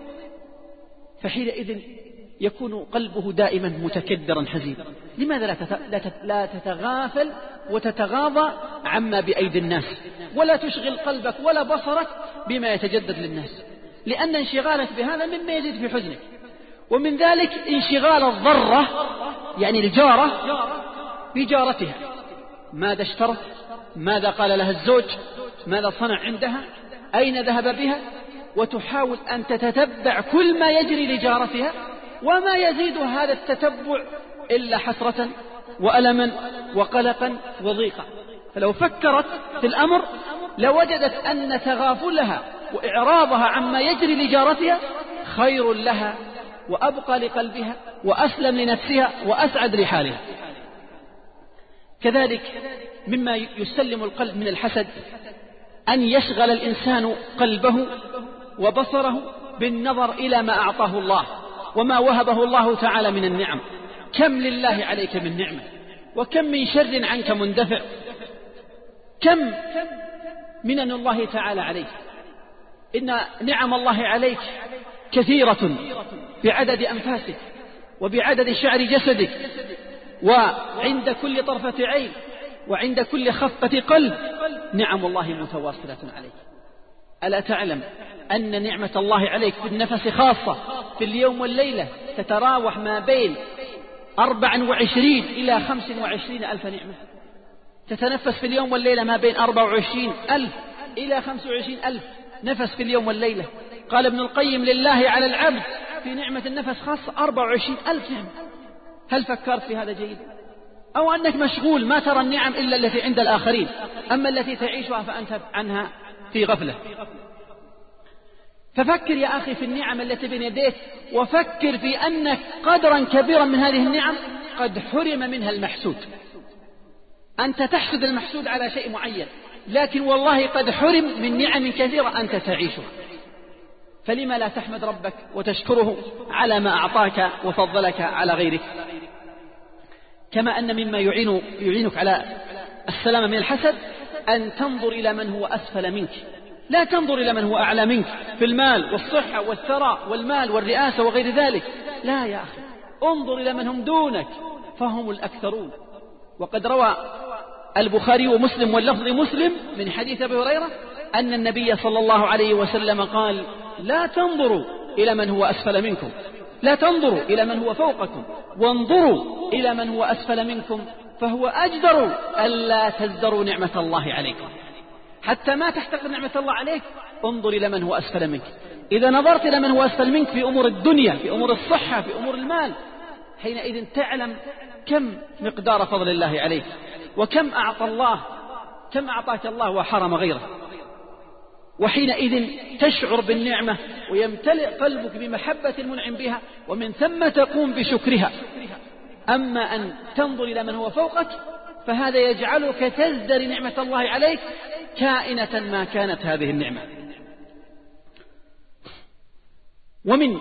فحينئذ يكون قلبه دائما متكدرا حزينا. لماذا لا, تت... لا, تت... لا تتغافل وتتغاضى عما بأيدي الناس، ولا تشغل قلبك ولا بصرك بما يتجدد للناس؟ لأن انشغالك بهذا مما يزيد في حزنك. ومن ذلك انشغال الضرة، يعني الجارة، بجارتها، ماذا اشترت، ماذا قال لها الزوج، ماذا صنع عندها، أين ذهب بها، وتحاول أن تتتبع كل ما يجري لجارتها، وما يزيد هذا التتبع إلا حسرة وألما وقلقا وضيقا. فلو فكرت في الأمر لوجدت أن تغافلها وإعراضها عما يجري لجارتها خير لها وأبقى لقلبها وأسلم لنفسها وأسعد لحالها. كذلك مما يسلم القلب من الحسد أن يشغل الإنسان قلبه وبصره بالنظر إلى ما أعطاه الله وما وهبه الله تعالى من النعم. كم لله عليك من نعمة، وكم من شر عنك مندفع، كم من الله تعالى عليك. إن نعم الله عليك كثيرة بعدد أنفاسك وبعدد شعر جسدك، وعند كل طرفة عين وعند كل خفة قلب نعم الله متواصلة عليك. ألا تعلم أن نعمة الله عليك في النفس خاصة في اليوم والليلة تتراوح ما بين أربع وعشرين إلى خمس وعشرين ألف نعمة؟ تتنفس في اليوم والليلة ما بين أربع وعشرين ألف إلى خمس وعشرين ألف نفس في اليوم والليلة. قال ابن القيم: لله على العبد في نعمة النفس خاصة أربع وعشرين ألف نعمة. هل فكرت في هذا جيدا؟ أو أنك مشغول ما ترى النعم إلا التي عند الآخرين، أما التي تعيشها فأنت عنها في غفلة؟ ففكر يا أخي في النعم التي بين يديك، وفكر في أنك قدرا كبيرا من هذه النعم قد حرم منها المحسود. أنت تحسد المحسود على شيء معين، لكن والله قد حرم من نعم كثيرة أنت تعيشها. فلما لا تحمد ربك وتشكره على ما أعطاك وفضلك على غيرك؟ كما أن مما يعين يعينك على السلامة من الحسد أن تنظر إلى من هو أسفل منك، لا تنظر إلى من هو أعلى منك في المال والصحة والثراء والمال والرئاسة وغير ذلك، لا يا أخي، انظر إلى من هم دونك فهم الأكثرون. وقد روى البخاري ومسلم واللفظ مسلم من حديث أبي هريرة أن النبي صلى الله عليه وسلم قال: لا تنظروا إلى من هو أسفل منكم، لا تنظروا إلى من هو فوقكم، وانظروا إلى من هو أسفل منكم، فهو أجدر ألا تزدروا نعمة الله عليكم. حتى ما تحتقر نعمة الله عليك، انظر إلى من هو أسفل منك. إذا نظرت إلى من هو أسفل منك في أمور الدنيا، في أمور الصحة، في أمور المال، حينئذ تعلم كم مقدار فضل الله عليك، وكم أعطى الله، كم أعطاك الله وحرم غيره. وحينئذ تشعر بالنعمة ويمتلئ قلبك بمحبة المنعم بها، ومن ثم تقوم بشكرها. أما أن تنظر إلى من هو فوقك فهذا يجعلك تزدري نعمة الله عليك كائنة ما كانت هذه النعمة. ومن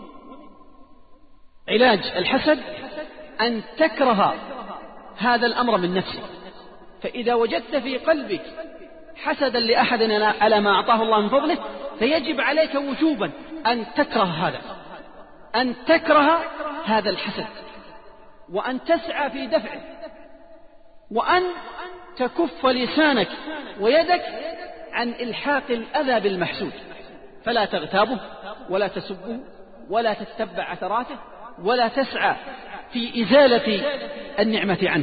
علاج الحسد أن تكره هذا الأمر من نفسك. فإذا وجدت في قلبك حسدا لأحد على ما أعطاه الله من فضله فيجب عليك وجوبا أن تكره هذا، أن تكره هذا الحسد، وأن تسعى في دفعه، وأن تكف لسانك ويدك عن إلحاق الأذى بالمحسود، فلا تغتابه ولا تسبه ولا تتبع عثراته ولا تسعى في إزالة النعمة عنه.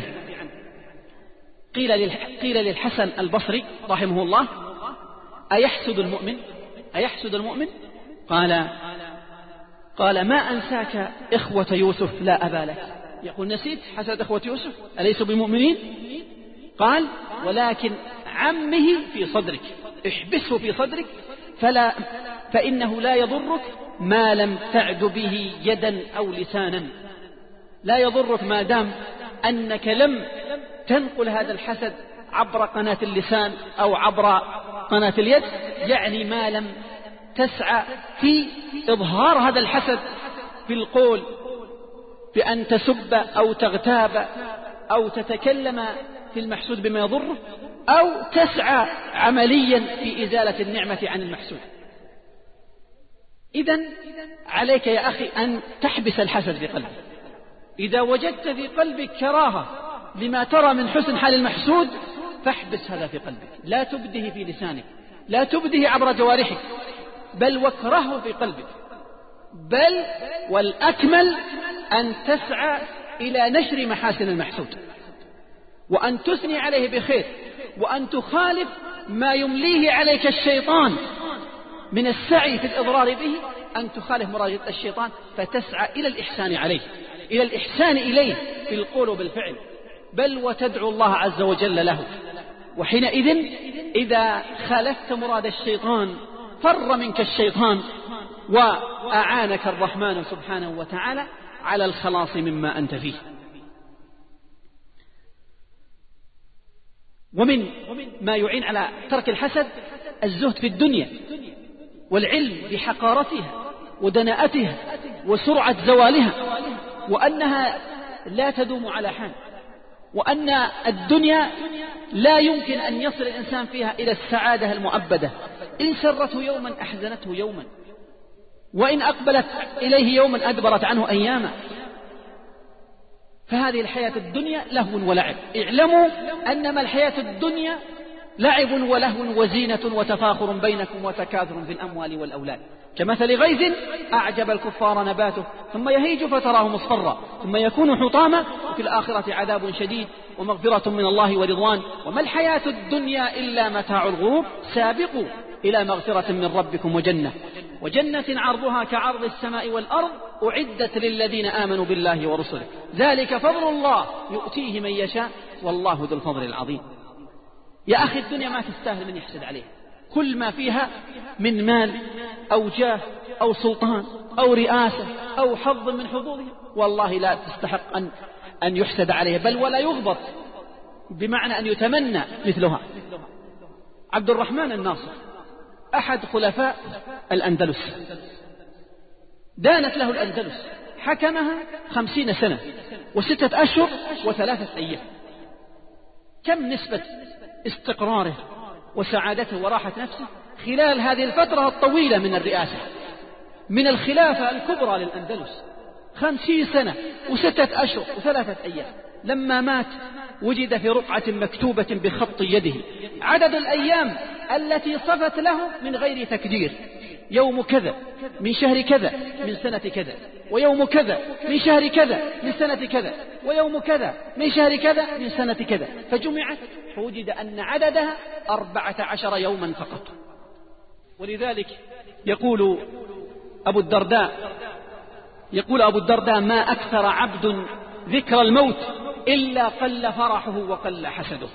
قيل قيل للحسن البصري رحمه الله: أيحسد المؤمن أيحسد المؤمن قال قال ما أنساك إخوة يوسف لا أبا لك. يقول: نسيت حسد إخوة يوسف أليسوا بمؤمنين؟ قال: ولكن عمه في صدرك، احبسه في صدرك فلا فإنه لا يضرك ما لم تعد به يدا أو لسانا. لا يضرك ما دام أنك لم تنقل هذا الحسد عبر قناة اللسان أو عبر قناة اليد، يعني ما لم تسعى في إظهار هذا الحسد بالقول بأن تسب أو تغتاب أو تتكلم في المحسود بما يضره، أو تسعى عمليا في إزالة النعمة عن المحسود. إذن عليك يا أخي أن تحبس الحسد في قلبك. إذا وجدت في قلبك كراهة لما ترى من حسن حال المحسود فاحبس هذا في قلبك، لا تبده في لسانك، لا تبده عبر جوارحك، بل واكرهه في قلبك. بل والأكمل أن تسعى إلى نشر محاسن المحسود، وأن تثني عليه بخير، وأن تخالف ما يمليه عليك الشيطان من السعي في الإضرار به، أن تخالف مراد الشيطان فتسعى إلى الإحسان عليه، إلى الإحسان إليه بالقول وبالفعل، بل وتدعو الله عز وجل له. وحينئذ إذا خالفت مراد الشيطان فر منك الشيطان، وأعانك الرحمن سبحانه وتعالى على الخلاص مما أنت فيه. ومن ما يعين على ترك الحسد الزهد في الدنيا، والعلم بحقارتها ودناءتها وسرعة زوالها، وأنها لا تدوم على حال، وأن الدنيا لا يمكن أن يصل الإنسان فيها إلى السعادة المؤبدة، إن سرته يوما أحزنته يوما، وإن أقبلت إليه يوما أدبرت عنه أياما. فهذه الحياة الدنيا لهو ولعب. اعلموا أنما الحياة الدنيا لعب ولهو وزينة وتفاخر بينكم وتكاثر في الأموال والأولاد كمثل غيث أعجب الكفار نباته ثم يهيج فتراه مصفرا ثم يكون حطاما وفي الآخرة عذاب شديد ومغفرة من الله ورضوان وما الحياة الدنيا إلا متاع الغرور سابقوا إلى مغفرة من ربكم وجنة وجنة عرضها كعرض السماء والأرض أعدت للذين آمنوا بالله ورسله ذلك فضل الله يؤتيه من يشاء والله ذو الفضل العظيم. يا أخي الدنيا ما تستاهل من يحسد عليها، كل ما فيها من مال أو جاه أو سلطان أو رئاسة أو حظ من حظوظها والله لا تستحق أن, أن يحسد عليها، بل ولا يغبط بمعنى أن يتمنى مثلها. عبد الرحمن الناصر أحد خلفاء الأندلس، دانت له الأندلس، حكمها خمسين سنة وستة أشهر وثلاثة أيام. كم نسبة استقراره وسعادته وراحة نفسه خلال هذه الفترة الطويلة من الرئاسة، من الخلافة الكبرى للأندلس، خمسين سنة وستة أشهر وثلاثة أيام. لما مات وجد في رقعة مكتوبة بخط يده عدد الأيام التي صفت له من غير تكدير، يوم كذا من شهر كذا من سنة كذا، ويوم كذا من شهر كذا من سنة كذا، ويوم كذا من شهر كذا من سنة كذا، فجمعت فوجد أن عددها أربعة عشر يوما فقط. ولذلك يقول أبو الدرداء يقول أبو الدرداء ما أكثر عبد ذكر الموت إلا قل فرحه وقل حسده.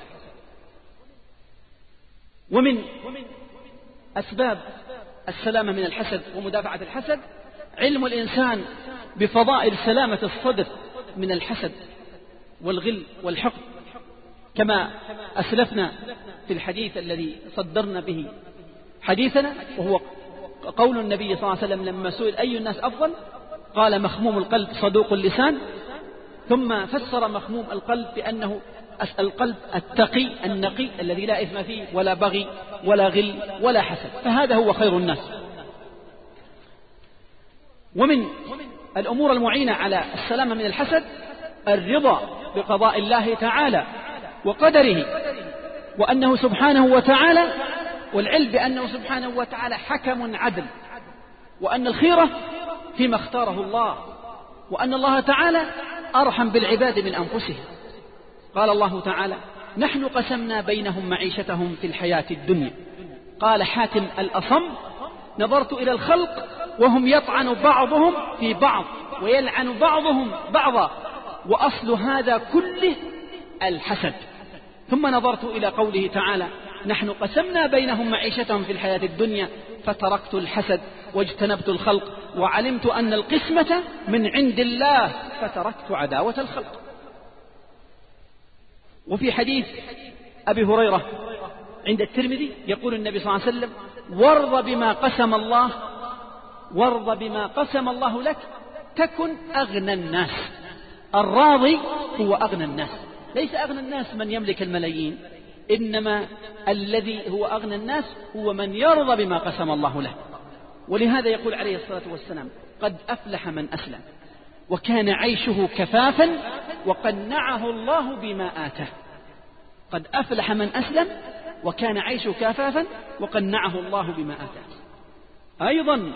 ومن أسباب السلامة من الحسد ومدافعة الحسد علم الإنسان بفضائل سلامة الصدر من الحسد والغل والحقد، كما أسلفنا في الحديث الذي صدرنا به حديثنا، وهو قول النبي صلى الله عليه وسلم لما سئل أي الناس أفضل قال مخموم القلب صدوق اللسان، ثم فسر مخموم القلب بأنه القلب التقي النقي الذي لا إثم فيه ولا بغي ولا غل ولا حسد، فهذا هو خير الناس. ومن الأمور المعينة على السلامة من الحسد الرضا بقضاء الله تعالى وقدره، وأنه سبحانه وتعالى، والعلم بأنه سبحانه وتعالى حكم عدل، وأن الخيرة فيما اختاره الله، وأن الله تعالى أرحم بالعباد من أنفسهم. قال الله تعالى نحن قسمنا بينهم معيشتهم في الحياة الدنيا. قال حاتم الأصم نظرت إلى الخلق وهم يطعن بعضهم في بعض ويلعن بعضهم بعضا وأصل هذا كله الحسد. ثم نظرت إلى قوله تعالى نحن قسمنا بينهم معيشتهم في الحياة الدنيا فتركت الحسد واجتنبت الخلق وعلمت أن القسمة من عند الله فتركت عداوة الخلق. وفي حديث أبي هريرة عند الترمذي يقول النبي صلى الله عليه وسلم وارض بما قسم الله وارض بما قسم الله لك تكن أغنى الناس. الراضي هو أغنى الناس، ليس أغنى الناس من يملك الملايين، إنما الذي هو أغنى الناس هو من يرضى بما قسم الله له. ولهذا يقول عليه الصلاة والسلام قد أفلح من أسلم وكان عيشه كفافا وقنعه الله بما آتاه. قد أفلح من أسلم وكان عيشه كفافا وقنعه الله بما آتاه. أيضا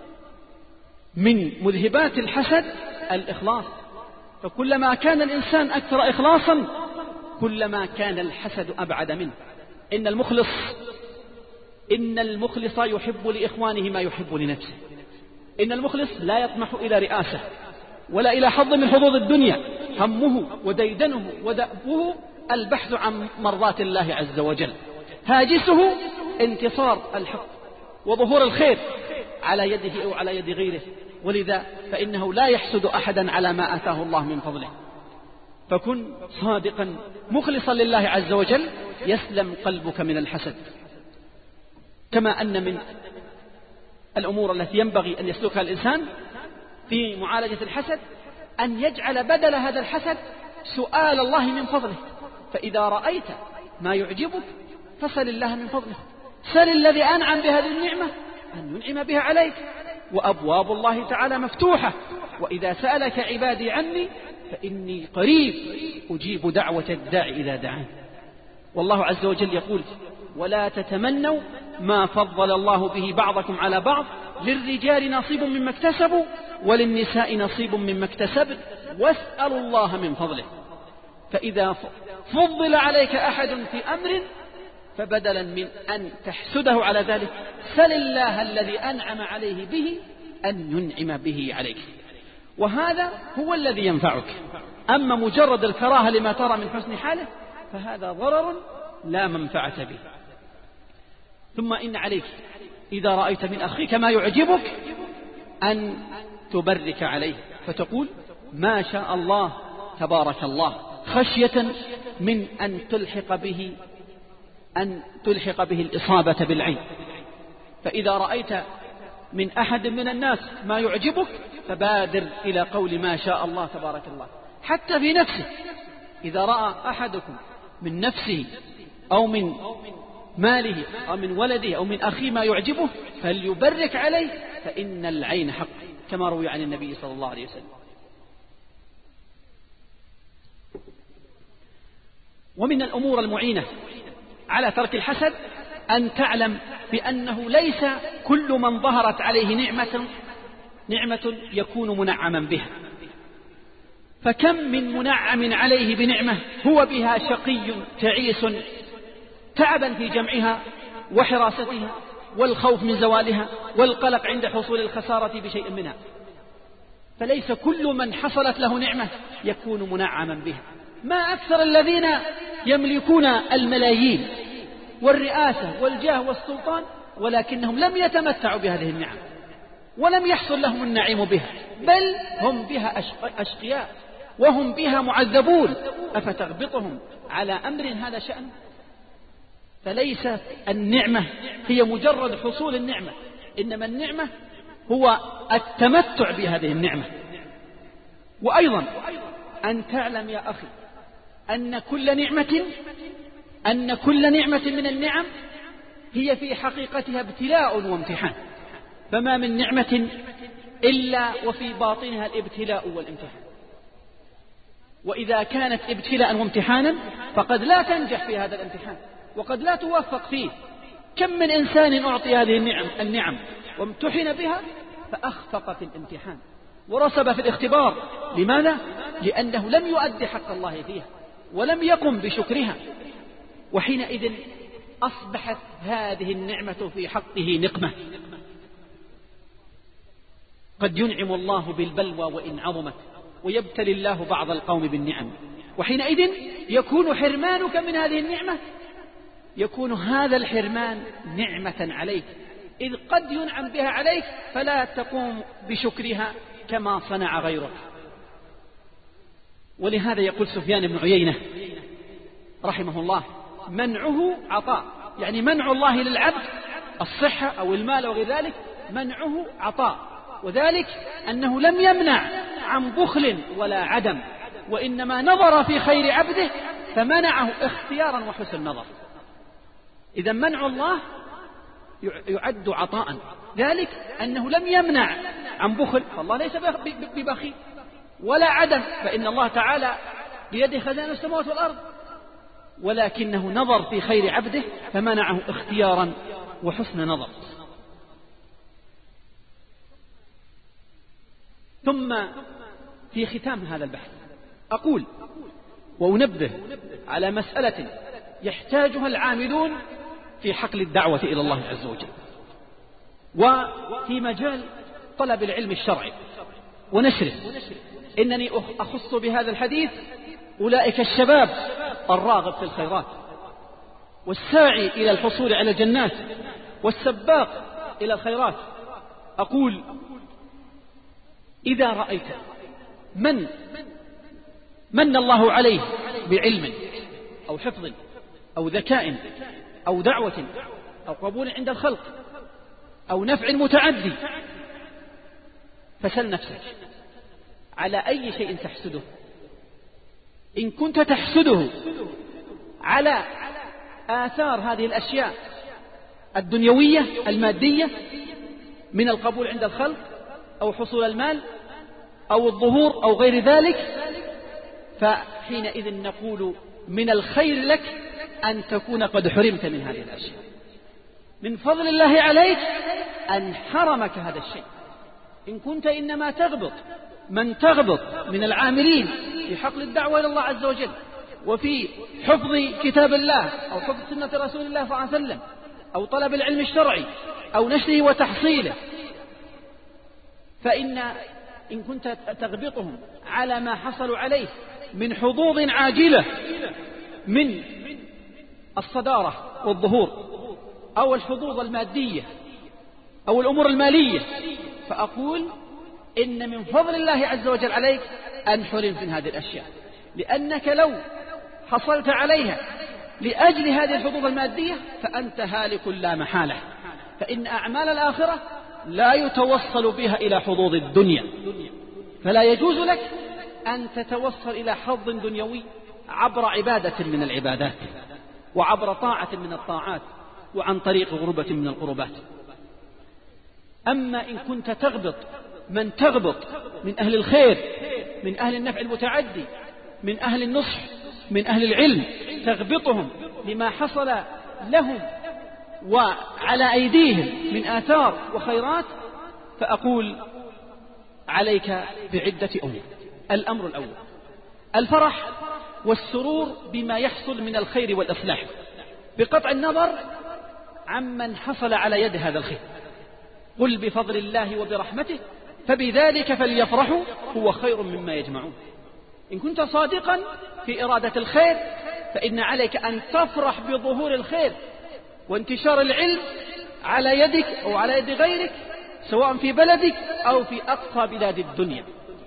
من مذهبات الحسد الإخلاص، فكلما كان الإنسان أكثر إخلاصا كلما كان الحسد أبعد منه. إن المخلص إن المخلص يحب لإخوانه ما يحب لنفسه. إن المخلص لا يطمح إلى رئاسة ولا إلى حظ من حظوظ الدنيا، همه وديدنه ودأبه البحث عن مرضات الله عز وجل، هاجسه انتصار الحق وظهور الخير على يده أو على يد غيره. ولذا فإنه لا يحسد أحدا على ما آتاه الله من فضله. فكن صادقا مخلصا لله عز وجل يسلم قلبك من الحسد. كما أن من الأمور التي ينبغي أن يسلكها الإنسان في معالجة الحسد أن يجعل بدل هذا الحسد سؤال الله من فضله. فإذا رأيت ما يعجبك فسل الله من فضله، سل الذي أنعم بهذه النعمة أن ينعم بها عليك، وأبواب الله تعالى مفتوحة. وإذا سألك عبادي عني فإني قريب أجيب دعوة الداعي إذا دعان. والله عز وجل يقول: ولا تتمنوا ما فضل الله به بعضكم على بعض للرجال نصيب مما اكتسبوا وللنساء نصيب مما اكتسبن واسألوا الله من فضله. فإذا فضل عليك أحد في أمر فبدلا من أن تحسده على ذلك سل الله الذي أنعم عليه به أن ينعم به عليك، وهذا هو الذي ينفعك. أما مجرد الكراهة لما ترى من حسن حاله فهذا ضرر لا منفعة به. ثم إن عليك إذا رأيت من أخيك ما يعجبك أن تبرك عليه، فتقول: ما شاء الله تبارك الله، خشية من أن تلحق به أن تلحق به الإصابة بالعين. فإذا رأيت من أحد من الناس ما يعجبك فبادر إلى قول ما شاء الله تبارك الله. حتى في نفسه، إذا رأى أحدكم من نفسه أو من ماله أو من ولده أو من أخيه ما يعجبه فليبرك عليه، فإن العين حق، كما روي عن النبي صلى الله عليه وسلم. ومن الأمور المعينة على ترك الحسد أن تعلم بأنه ليس كل من ظهرت عليه نعمة نعمة يكون منعما بها، فكم من منعم عليه بنعمة هو بها شقي تعيس تعبا في جمعها وحراستها والخوف من زوالها والقلق عند حصول الخسارة بشيء منها. فليس كل من حصلت له نعمة يكون منعما بها. ما أكثر الذين يملكون الملايين والرئاسة والجاه والسلطان ولكنهم لم يتمتعوا بهذه النعم ولم يحصل لهم النعيم بها، بل هم بها أشقياء وهم بها معذبون. أفتغبطهم على أمر هذا شأن؟ فليس النعمة هي مجرد حصول النعمة، إنما النعمة هو التمتع بهذه النعمة. وأيضا أن تعلم يا أخي أن كل نعمة أن كل نعمة من النعم هي في حقيقتها ابتلاء وامتحان، فما من نعمة إلا وفي باطنها الابتلاء والامتحان. وإذا كانت ابتلاء وامتحانا فقد لا تنجح في هذا الامتحان وقد لا توفق فيه. كم من إنسان أعطي هذه النعم, النعم وامتحن بها فأخفق في الامتحان ورسب في الاختبار. لماذا؟ لأنه لم يؤدي حق الله فيها ولم يقم بشكرها، وحينئذ أصبحت هذه النعمة في حقه نقمة. قد ينعم الله بالبلوى وإن عظمت ويبتلي الله بعض القوم بالنعم، وحينئذ يكون حرمانك من هذه النعمة يكون هذا الحرمان نعمة عليك، إذ قد ينعم بها عليك فلا تقوم بشكرها كما صنع غيرك. ولهذا يقول سفيان بن عيينة رحمه الله: منعه عطاء، يعني منع الله للعبد الصحة أو المال أو غير ذلك منعه عطاء، وذلك أنه لم يمنع عن بخل ولا عدم، وإنما نظر في خير عبده فمنعه اختيارا وحسن نظر. إذا منع الله يعد عطاء، ذلك أنه لم يمنع عن بخل، فالله ليس ببخيل، ولا عدم، فإن الله تعالى بيده خزائن السماوات والأرض، ولكنه نظر في خير عبده فمنعه اختيارا وحسن نظر. ثم في ختام هذا البحث أقول وأنبه على مسألة يحتاجها العاملون في حقل الدعوة إلى الله عز وجل، وفي مجال طلب العلم الشرعي ونشره. إنني أخص بهذا الحديث أولئك الشباب الراغب في الخيرات والساعي إلى الحصول على الجنات والسباق إلى الخيرات. أقول: إذا رأيت من من الله عليه بعلم أو حفظ أو ذكاء أو دعوة أو قبول عند الخلق أو نفع متعدي، فسل نفسك على أي شيء تحسده. إن كنت تحسده على آثار هذه الأشياء الدنيوية المادية من القبول عند الخلق أو حصول المال أو الظهور أو غير ذلك، فحينئذ نقول من الخير لك أن تحسده على هذه الأشياء، ومن الشر لك أن تحسده على ما عنده من النعم. ومن الشر لك أن تحسده على ما عنده من النعم. ومن الشر لك أن تحسده على ما عنده من النعم. فحينئذ نقول من الخير لك أن تكون قد حرمت من هذه الأشياء. من فضل الله عليك أن حرمك هذا الشيء. إن كنت إنما تغبط من تغبط من العاملين في حقل الدعوة إلى الله عز وجل وفي حفظ كتاب الله أو حفظ سنة رسول الله صلى الله عليه وسلم أو طلب العلم الشرعي أو نشره وتحصيله، فإن إن كنت تغبطهم على ما حصلوا عليه من حظوظ عاجلة من الصدارة والظهور أو الحظوظ المادية أو الأمور المالية، فأقول إن من فضل الله عز وجل عليك أن حرمت من هذه الأشياء، لأنك لو حصلت عليها لأجل هذه الحظوظ المادية فأنت هالك لا محالة، فإن أعمال الآخرة لا يتوصل بها إلى حظوظ الدنيا، فلا يجوز لك أن تتوصل إلى حظ دنيوي عبر عبادة من العبادات وعبر طاعة من الطاعات وعن طريق غربة من القربات. أما إن كنت تغبط من تغبط من أهل الخير، من أهل النفع المتعدي، من أهل النصح، من أهل العلم، تغبطهم لما حصل لهم وعلى أيديهم من آثار وخيرات، فأقول عليك بعدة أمور. الأمر الأول الفرح والسرور بما يحصل من الخير والإصلاح بقطع النظر عمن حصل على يد هذا الخير. قل بفضل الله وبرحمته فبذلك فليفرحوا هو خير مما يجمعون. إن كنت صادقا في إرادة الخير فإن عليك أن تفرح بظهور الخير وانتشار العلم على يدك أو على يد غيرك، سواء في بلدك أو في أقصى بلاد الدنيا.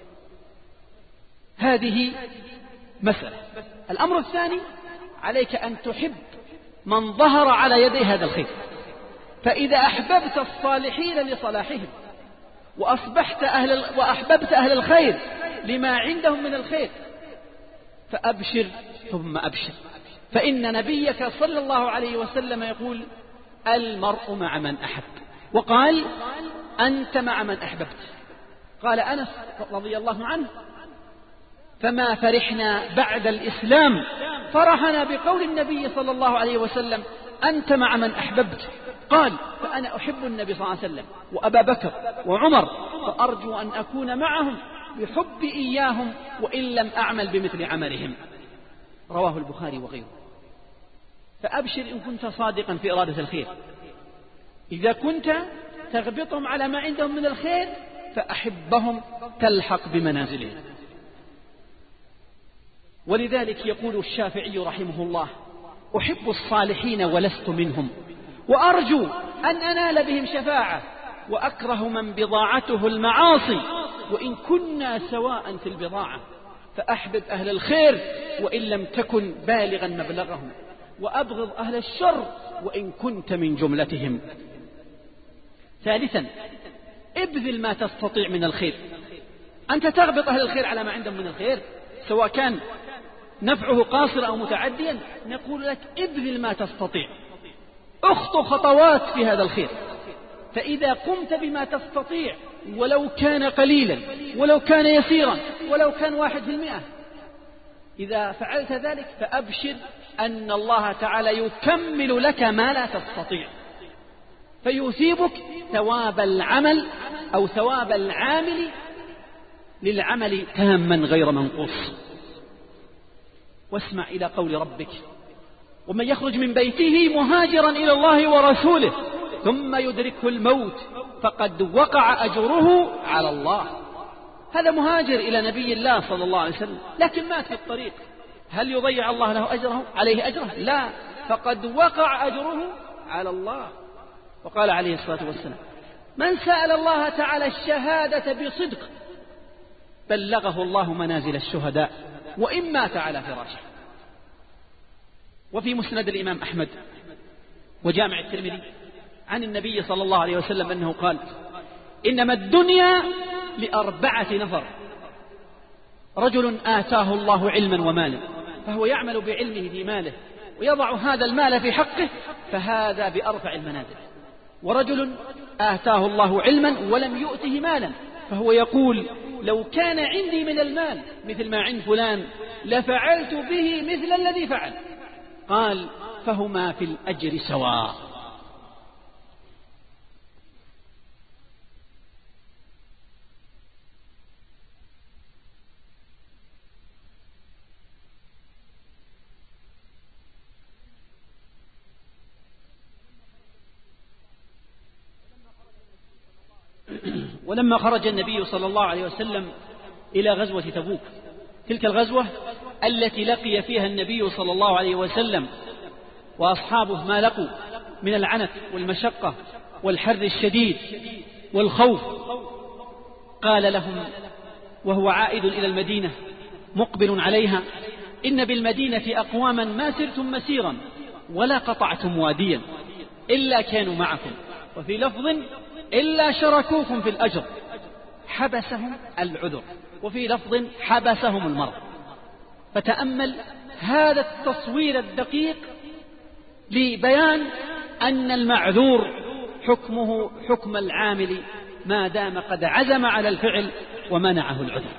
هذه مسألة. الأمر الثاني عليك أن تحب من ظهر على يدي هذا الخير، فإذا أحببت الصالحين لصلاحهم وأصبحت أهل وأحببت أهل الخير لما عندهم من الخير فأبشر ثم أبشر، فإن نبيك صلى الله عليه وسلم يقول المرء مع من أحب، وقال أنت مع من أحببت. قال أنس رضي الله عنه فما فرحنا بعد الإسلام فرحنا بقول النبي صلى الله عليه وسلم أنت مع من أحببت. قال فأنا أحب النبي صلى الله عليه وسلم وأبا بكر وعمر، فأرجو أن أكون معهم بحب إياهم وإن لم أعمل بمثل عملهم. رواه البخاري وغيره. فأبشر إن كنت صادقا في إرادة الخير. إذا كنت تغبطهم على ما عندهم من الخير فأحبهم تلحق بمنازلهم. ولذلك يقول الشافعي رحمه الله أحب الصالحين ولست منهم وأرجو أن أنال بهم شفاعة، وأكره من بضاعته المعاصي وإن كنا سواء في البضاعة، فأحبب أهل الخير وإن لم تكن بالغا مبلغهم، وأبغض أهل الشر وإن كنت من جملتهم. ثالثا ابذل ما تستطيع من الخير. أنت تغبط أهل الخير على ما عندهم من الخير سواء كان نفعه قاصر أو متعديا، نقول لك ابذل ما تستطيع، اخطو خطوات في هذا الخير، فإذا قمت بما تستطيع ولو كان قليلا ولو كان يسيرا ولو كان واحد في المئة، إذا فعلت ذلك فأبشر أن الله تعالى يكمل لك ما لا تستطيع، فيثيبك ثواب العمل أو ثواب العامل للعمل تاما غير منقوص. واسمع إلى قول ربك ومن يخرج من بيته مهاجرا إلى الله ورسوله ثم يدركه الموت فقد وقع أجره على الله. هذا مهاجر إلى نبي الله صلى الله عليه وسلم لكن مات في الطريق، هل يضيع الله له أجره عليه أجره؟ لا، فقد وقع أجره على الله. وقال عليه الصلاة والسلام من سأل الله تعالى الشهادة بصدق بلغه الله منازل الشهداء وإن مات على فراشه. وفي مسند الإمام أحمد وجامع الترمذي عن النبي صلى الله عليه وسلم أنه قال إنما الدنيا لأربعة نفر: رجل آتاه الله علما ومالا فهو يعمل بعلمه في ماله ويضع هذا المال في حقه فهذا بأرفع المنازل، ورجل آتاه الله علما ولم يؤته مالا فهو يقول لو كان عندي من المال مثل ما عند فلان لفعلت به مثل الذي فعل. قال فهما في الأجر سواء. ولما خرج النبي صلى الله عليه وسلم إلى غزوة تبوك، تلك الغزوة التي لقي فيها النبي صلى الله عليه وسلم وأصحابه ما لقوا من العنت والمشقة والحر الشديد والخوف، قال لهم وهو عائد إلى المدينة مقبل عليها: إن بالمدينة أقواما ما سرتم مسيرا ولا قطعتم واديا إلا كانوا معكم، وفي لفظ إلا شركوكم في الأجر، حبسهم العذر، وفي لفظ حبسهم المرض. فتأمل هذا التصوير الدقيق لبيان أن المعذور حكمه حكم العامل ما دام قد عزم على الفعل ومنعه العذر.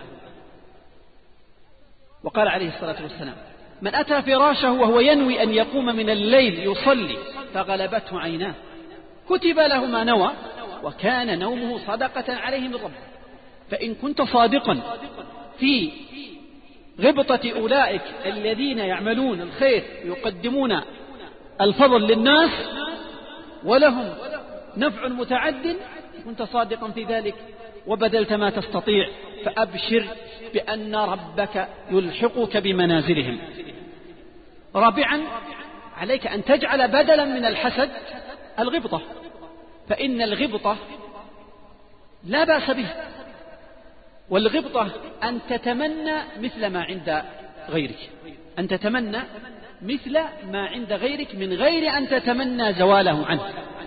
وقال عليه الصلاة والسلام: من أتى فراشه وهو ينوي أن يقوم من الليل يصلي فغلبته عيناه كتب له ما نوى وكان نومه صدقة عليه من ربه. فإن كنت صادقا في غبطة أولئك الذين يعملون الخير يقدمون الفضل للناس ولهم نفع متعد، كنت صادقا في ذلك وبذلت ما تستطيع، فأبشر بأن ربك يلحقك بمنازلهم. رابعا، عليك أن تجعل بدلا من الحسد الغبطة، فإن الغبطة لا بأس به، والغبطة أن تتمنى مثل ما عند غيرك، أن تتمنى مثل ما عند غيرك من غير أن تتمنى زواله عنه.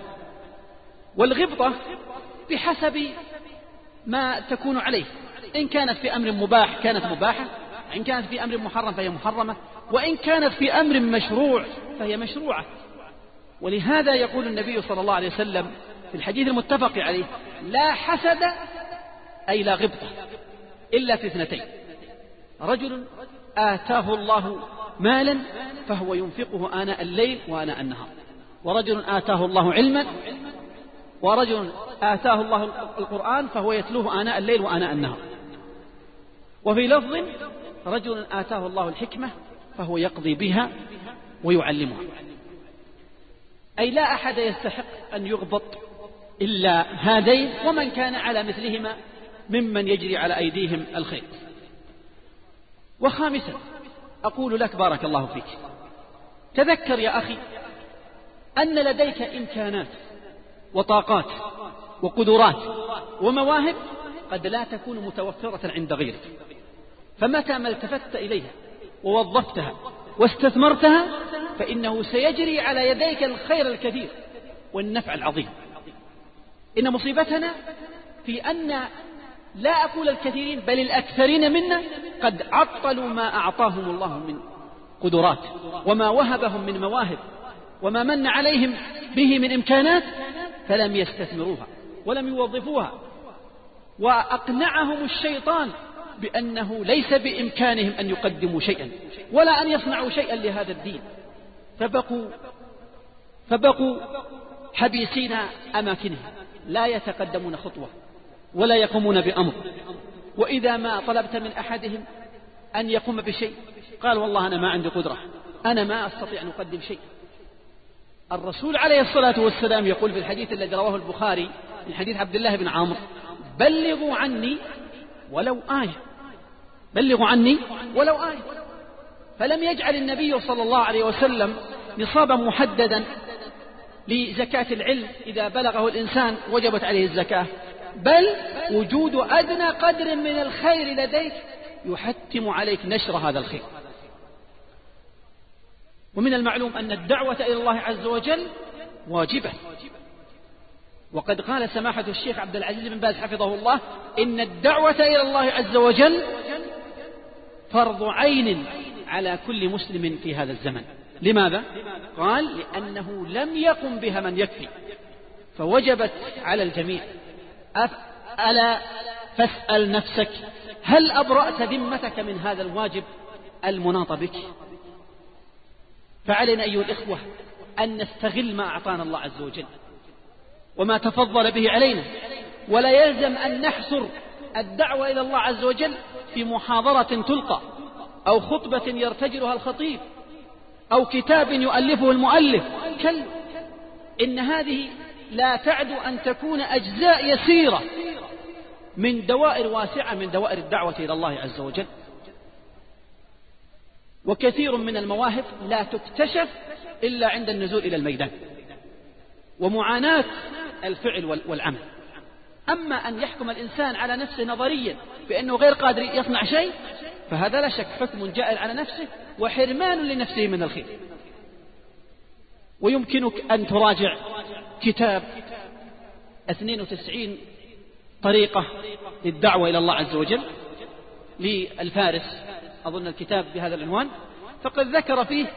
والغبطة بحسب ما تكون عليه، إن كانت في أمر مباح كانت مباحة، إن كانت في أمر محرم فهي محرمة، وإن كانت في أمر مشروع فهي مشروعة. ولهذا يقول النبي صلى الله عليه وسلم في الحديث المتفق عليه: لا حسد أي لا غبطة إلا في اثنتين: رجل آتاه الله مالا فهو ينفقه آناء الليل وآناء النهار، ورجل آتاه الله علما، ورجل آتاه الله القرآن فهو يتلوه آناء الليل وآناء النهار. وفي لفظ: رجل آتاه الله الحكمة فهو يقضي بها ويعلمها. أي لا أحد يستحق أن يغبط إلا هذين، ومن كان على مثلهما ممن يجري على أيديهم الخير. وخامسا، أقول لك بارك الله فيك، تذكر يا أخي أن لديك إمكانات وطاقات وقدرات ومواهب قد لا تكون متوفرة عند غيرك، فمتى ما التفت إليها ووظفتها واستثمرتها فإنه سيجري على يديك الخير الكثير والنفع العظيم. إن مصيبتنا في أن لا أقول الكثيرين بل الأكثرين منا قد عطلوا ما أعطاهم الله من قدرات وما وهبهم من مواهب وما من عليهم به من إمكانات، فلم يستثمروها ولم يوظفوها، وأقنعهم الشيطان بأنه ليس بإمكانهم أن يقدموا شيئا ولا أن يصنعوا شيئا لهذا الدين، فبقوا فبقوا حبيسين أماكنهم، لا يتقدمون خطوة ولا يقومون بأمر. وإذا ما طلبت من أحدهم أن يقوم بشيء قال: والله أنا ما عندي قدرة، أنا ما أستطيع أن أقدم شيء. الرسول عليه الصلاة والسلام يقول في الحديث الذي رواه البخاري من حديث عبد الله بن عمرو: بلغوا عني ولو آية، بلغوا عني ولو آية. فلم يجعل النبي صلى الله عليه وسلم نصابا محددا لزكاة العلم إذا بلغه الإنسان وجبت عليه الزكاة، بل وجود أدنى قدر من الخير لديك يحتم عليك نشر هذا الخير. ومن المعلوم أن الدعوة إلى الله عز وجل واجبة، وقد قال سماحة الشيخ عبد العزيز بن باز حفظه الله: إن الدعوة إلى الله عز وجل فرض عين على كل مسلم في هذا الزمن. لماذا؟ قال: لأنه لم يقم بها من يكفي، فوجبت على الجميع. ألا فاسأل نفسك: هل أبرأت ذمتك من هذا الواجب المناط بك؟ فعلينا أيها الإخوة أن نستغل ما أعطانا الله عز وجل وما تفضل به علينا، ولا يلزم أن نحصر الدعوة إلى الله عز وجل في محاضرة تلقى أو خطبة يرتجلها الخطيب أو كتاب يؤلفه المؤلف. كلا، إن هذه لا تعد أن تكون أجزاء يسيرة من دوائر واسعة من دوائر الدعوة إلى الله عز وجل. وكثير من المواهب لا تكتشف إلا عند النزول إلى الميدان ومعاناة الفعل والعمل. أما أن يحكم الإنسان على نفسه نظريا بأنه غير قادر يصنع شيء، فهذا لا شك حكم جائر على نفسه وحرمان لنفسه من الخير. ويمكنك أن تراجع كتاب اثنين وتسعين طريقة للدعوة إلى الله عز وجل للفارس، أظن الكتاب بهذا العنوان، فقد ذكر فيه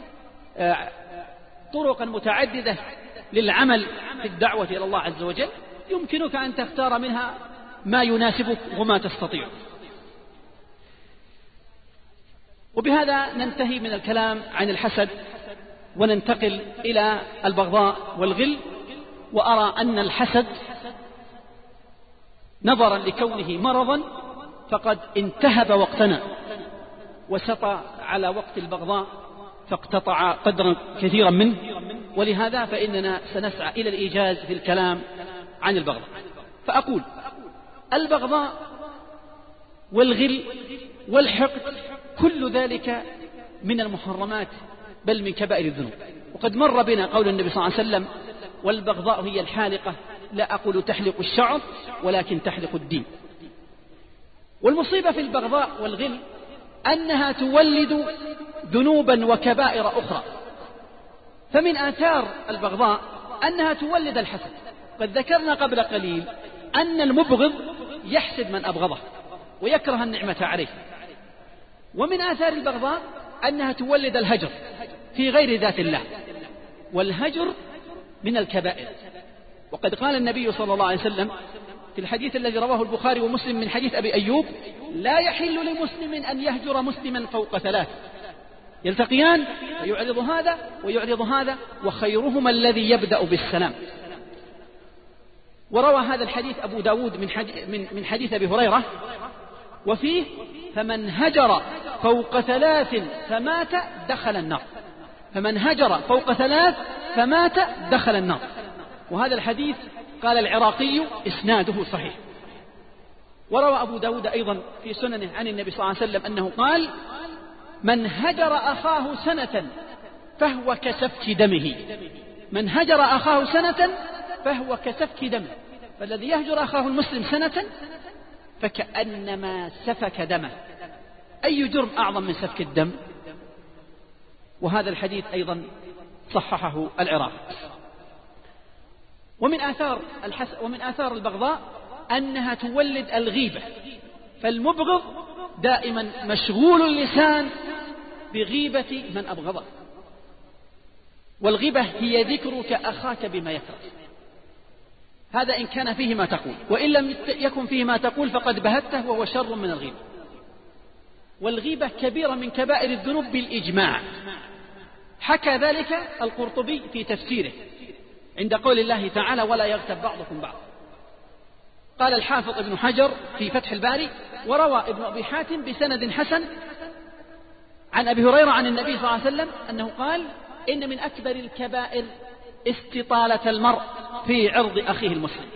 طرقا متعددة للعمل في الدعوة إلى الله عز وجل، يمكنك أن تختار منها ما يناسبك وما تستطيع. وبهذا ننتهي من الكلام عن الحسد وننتقل إلى البغضاء والغل. وأرى أن الحسد نظرا لكونه مرضا فقد انتهب وقتنا وسطى على وقت البغضاء فاقتطع قدرا كثيرا منه، ولهذا فإننا سنسعى إلى الإيجاز في الكلام عن البغضاء. فأقول البغضاء والغل والحقد كل ذلك من المحرمات بل من كبائر الذنوب. وقد مر بنا قول النبي صلى الله عليه وسلم: والبغضاء هي الحالقة، لا أقول تحلق الشعر ولكن تحلق الدين. والمصيبة في البغضاء والغل أنها تولد ذنوبا وكبائر أخرى. فمن آثار البغضاء أنها تولد الحسد. قد ذكرنا قبل قليل أن المبغض يحسد من أبغضه ويكره النعمة عليه. ومن آثار البغضاء أنها تولد الهجر في غير ذات الله، والهجر من الكبائر. وقد قال النبي صلى الله عليه وسلم في الحديث الذي رواه البخاري ومسلم من حديث أبي أيوب: لا يحل لمسلم أن يهجر مسلما فوق ثلاث، يلتقيان ويعرض هذا ويعرض هذا وخيرهما الذي يبدأ بالسلام. وروى هذا الحديث أبو داود من حديث, من حديث أبي هريرة، وفيه: فمن هجر فوق ثلاث فمات دخل النار. فمن هجر فوق ثلاث فمات دخل النار. وهذا الحديث قال العراقي إسناده صحيح. وروى أبو داود أيضا في سننه عن النبي صلى الله عليه وسلم أنه قال: من هجر أخاه سنة فهو كسفك دمه. من هجر أخاه سنة فهو كسفك دمه. فالذي يهجر أخاه المسلم سنة فكأنما سفك دمه. أي جرم أعظم من سفك الدم؟ وهذا الحديث أيضا صححه العراقي. ومن آثار الحس... ومن آثار البغضاء أنها تولد الغيبة. فالمبغض دائما مشغول اللسان بغيبة من أبغضه. والغيبة هي ذكرك أخاك بما يكره. هذا إن كان فيه ما تقول، وإن لم يكن فيه ما تقول فقد بهته وهو شر من الغيبة. والغيبة كبيرة من كبائر الذنوب بالإجماع. حكى ذلك القرطبي في تفسيره عند قول الله تعالى: ولا يغتب بعضكم بعض. قال الحافظ ابن حجر في فتح الباري: وروى ابن أبي حاتم بسند حسن عن أبي هريرة عن النبي صلى الله عليه وسلم أنه قال: إن من أكبر الكبائر استطالة المرء في عرض أخيه المسلم.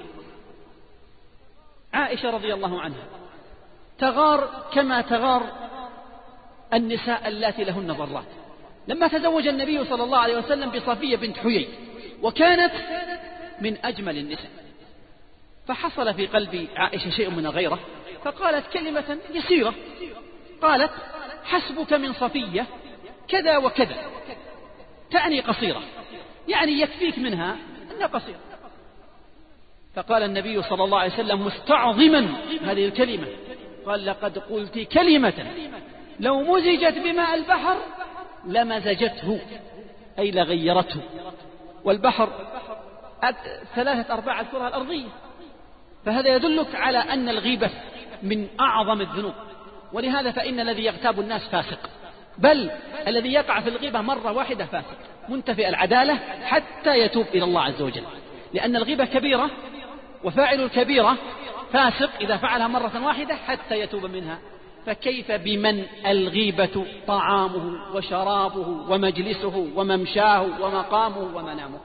عائشة رضي الله عنها تغار كما تغار النساء اللاتي لهن ضرات، لما تزوج النبي صلى الله عليه وسلم بصفية بنت حيي، وكانت من أجمل النساء. فحصل في قلب عائشة شيء من الغيرة، فقالت كلمة يسيرة، قالت: حسبك من صفية كذا وكذا، تعني قصيرة، يعني يكفيك منها أنها قصيرة. فقال النبي صلى الله عليه وسلم مستعظما هذه الكلمة، قال: لقد قلت كلمة لو مزجت بماء البحر لمزجته، أي لغيرته. والبحر ثلاثة أرباع الكرة الأرضية. فهذا يدلك على أن الغيبة من أعظم الذنوب. ولهذا فإن الذي يغتاب الناس فاسق، بل الذي يقع في الغيبة مرة واحدة فاسق منتفئ العدالة حتى يتوب إلى الله عز وجل، لأن الغيبة كبيرة، وفاعل الكبيرة فاسق إذا فعلها مرة واحدة حتى يتوب منها، فكيف بمن الغيبة طعامه وشرابه ومجلسه وممشاه ومقامه ومنامه؟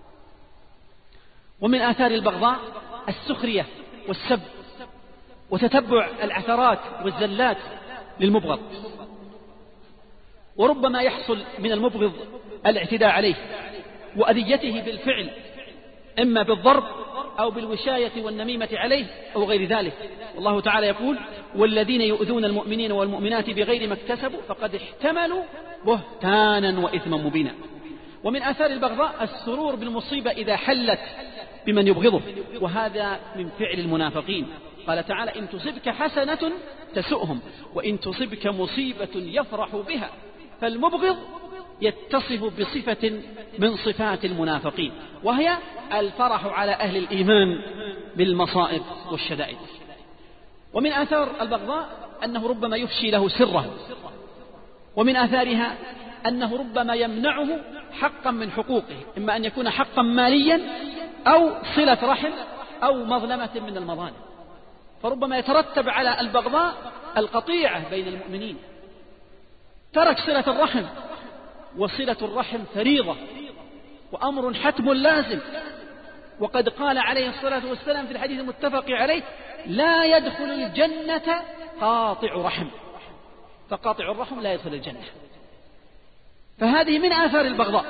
ومن آثار البغضاء السخرية والسب وتتبع العثرات والزلات للمبغض، وربما يحصل من المبغض الاعتداء عليه وأذيته بالفعل، إما بالضرب أو بالوشاية والنميمة عليه أو غير ذلك. والله تعالى يقول: والذين يؤذون المؤمنين والمؤمنات بغير ما اكتسبوا فقد احتملوا بهتانا وإثما مبينا. ومن آثار البغضاء السرور بالمصيبة إذا حلت بمن يبغضه، وهذا من فعل المنافقين. قال تعالى: إن تصبك حسنة تسؤهم وإن تصبك مصيبة يفرح بها. فالمبغض يتصف بصفة من صفات المنافقين، وهي الفرح على أهل الإيمان بالمصائب والشدائد. ومن آثار البغضاء أنه ربما يفشي له سره، ومن آثارها أنه ربما يمنعه حقا من حقوقه، إما أن يكون حقا ماليا أو صلة رحم أو مظلمة من المظالم، فربما يترتب على البغضاء القطيعة بين المؤمنين. ترك صلة الرحم، وصلة الرحم فريضة وأمر حتم لازم، وقد قال عليه الصلاة والسلام في الحديث المتفق عليه: لا يدخل الجنة قاطع رحم، فقاطع الرحم لا يدخل الجنة. فهذه من آثار البغضاء.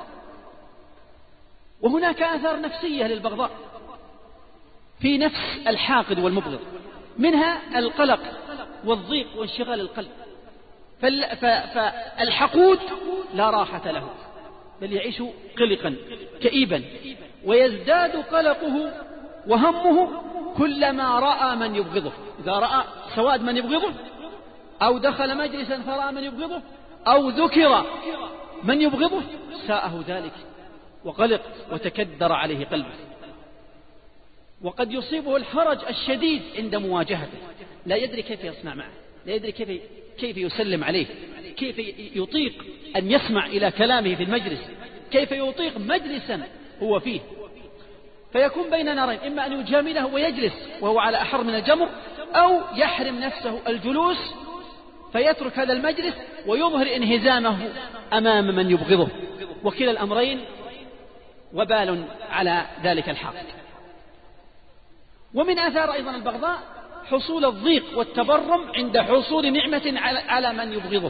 وهناك آثار نفسية للبغضاء في نفس الحاقد والمبغض، منها القلق والضيق وانشغال القلب. فالحقود لا راحة له، بل يعيش قلقا كئيبا، ويزداد قلقه وهمه كلما رأى من يبغضه. إذا رأى سواد من يبغضه، أو دخل مجلسا فرأى من يبغضه، أو ذكر من يبغضه، ساءه ذلك وقلق وتكدر عليه قلبه. وقد يصيبه الحرج الشديد عند مواجهته، لا يدري كيف يصنع معه، لا يدري كيف كيف يسلم عليه، كيف يطيق أن يسمع إلى كلامه في المجلس، كيف يطيق مجلسا هو فيه. فيكون بين نارين: إما أن يجامله ويجلس وهو على أحر من الجمر، أو يحرم نفسه الجلوس فيترك هذا المجلس ويظهر انهزامه أمام من يبغضه. وكلا الأمرين وبال على ذلك الحاقد. ومن آثار أيضا البغضاء حصول الضيق والتبرم عند حصول نعمة على من يبغضه،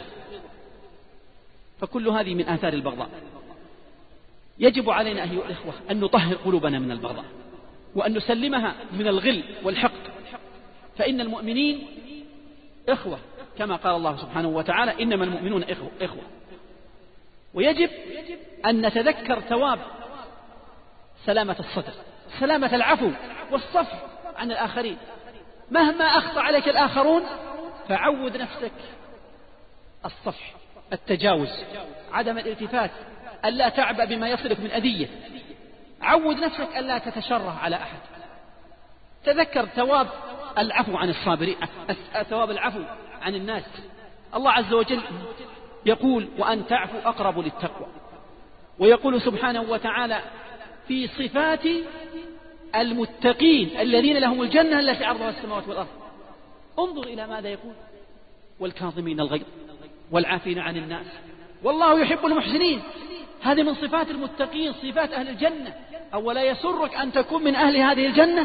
فكل هذه من آثار البغضاء. يجب علينا أيها الإخوة أن نطهر قلوبنا من البغضاء، وأن نسلمها من الغل والحقد، فإن المؤمنين إخوة كما قال الله سبحانه وتعالى: إنما المؤمنون إخوة. ويجب أن نتذكر ثواب سلامة الصدر، سلامة العفو والصفح عن الآخرين. مهما أخطأ عليك الآخرون فعود نفسك الصفح، التجاوز، عدم الالتفات، ألا تعبأ بما يصلك من أذية. عود نفسك ألا تتشره على أحد. تذكر ثواب العفو عن الصابرين، ثواب العفو عن الناس. الله عز وجل يقول: وأن تعفو أقرب للتقوى. ويقول سبحانه وتعالى في صفات المتقين الذين لهم الجنة التي عرضها السماوات والأرض. انظر إلى ماذا يقول: والكاظمين الغيظ والعافين عن الناس والله يحب المحسنين. هذه من صفات المتقين، صفات أهل الجنة. أولا يسرك أن تكون من أهل هذه الجنة؟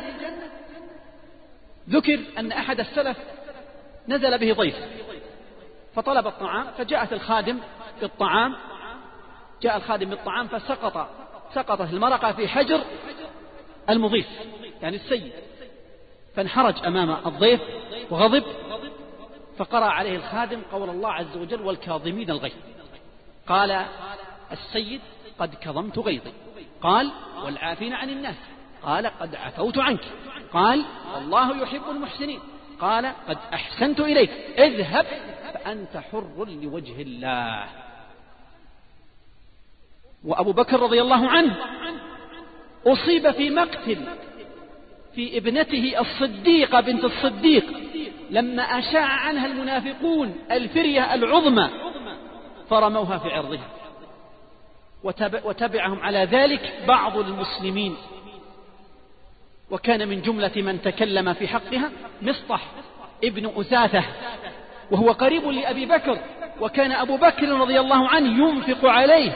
ذكر أن أحد السلف نزل به ضيف فطلب الطعام، فجاءت الخادم بالطعام، جاء الخادم بالطعام فسقط سقطت المرقة في حجر المضيف يعني السيد، فانحرج أمام الضيف وغضب، فقرأ عليه الخادم قول الله عز وجل: والكاظمين الغيظ. قال السيد: قد كظمت غيظي. قال: والعافين عن الناس. قال: قد عفوت عنك. قال: والله يحب المحسنين. قال: قد أحسنت إليك، اذهب فأنت حر لوجه الله. وأبو بكر رضي الله عنه أصيب في مقتل في ابنته الصديقة بنت الصديق، لما أشاع عنها المنافقون الفرية العظمى فرموها في عرضها، وتبعهم على ذلك بعض المسلمين، وكان من جملة من تكلم في حقها مصطح ابن أثاثة، وهو قريب لأبي بكر، وكان أبو بكر رضي الله عنه ينفق عليه،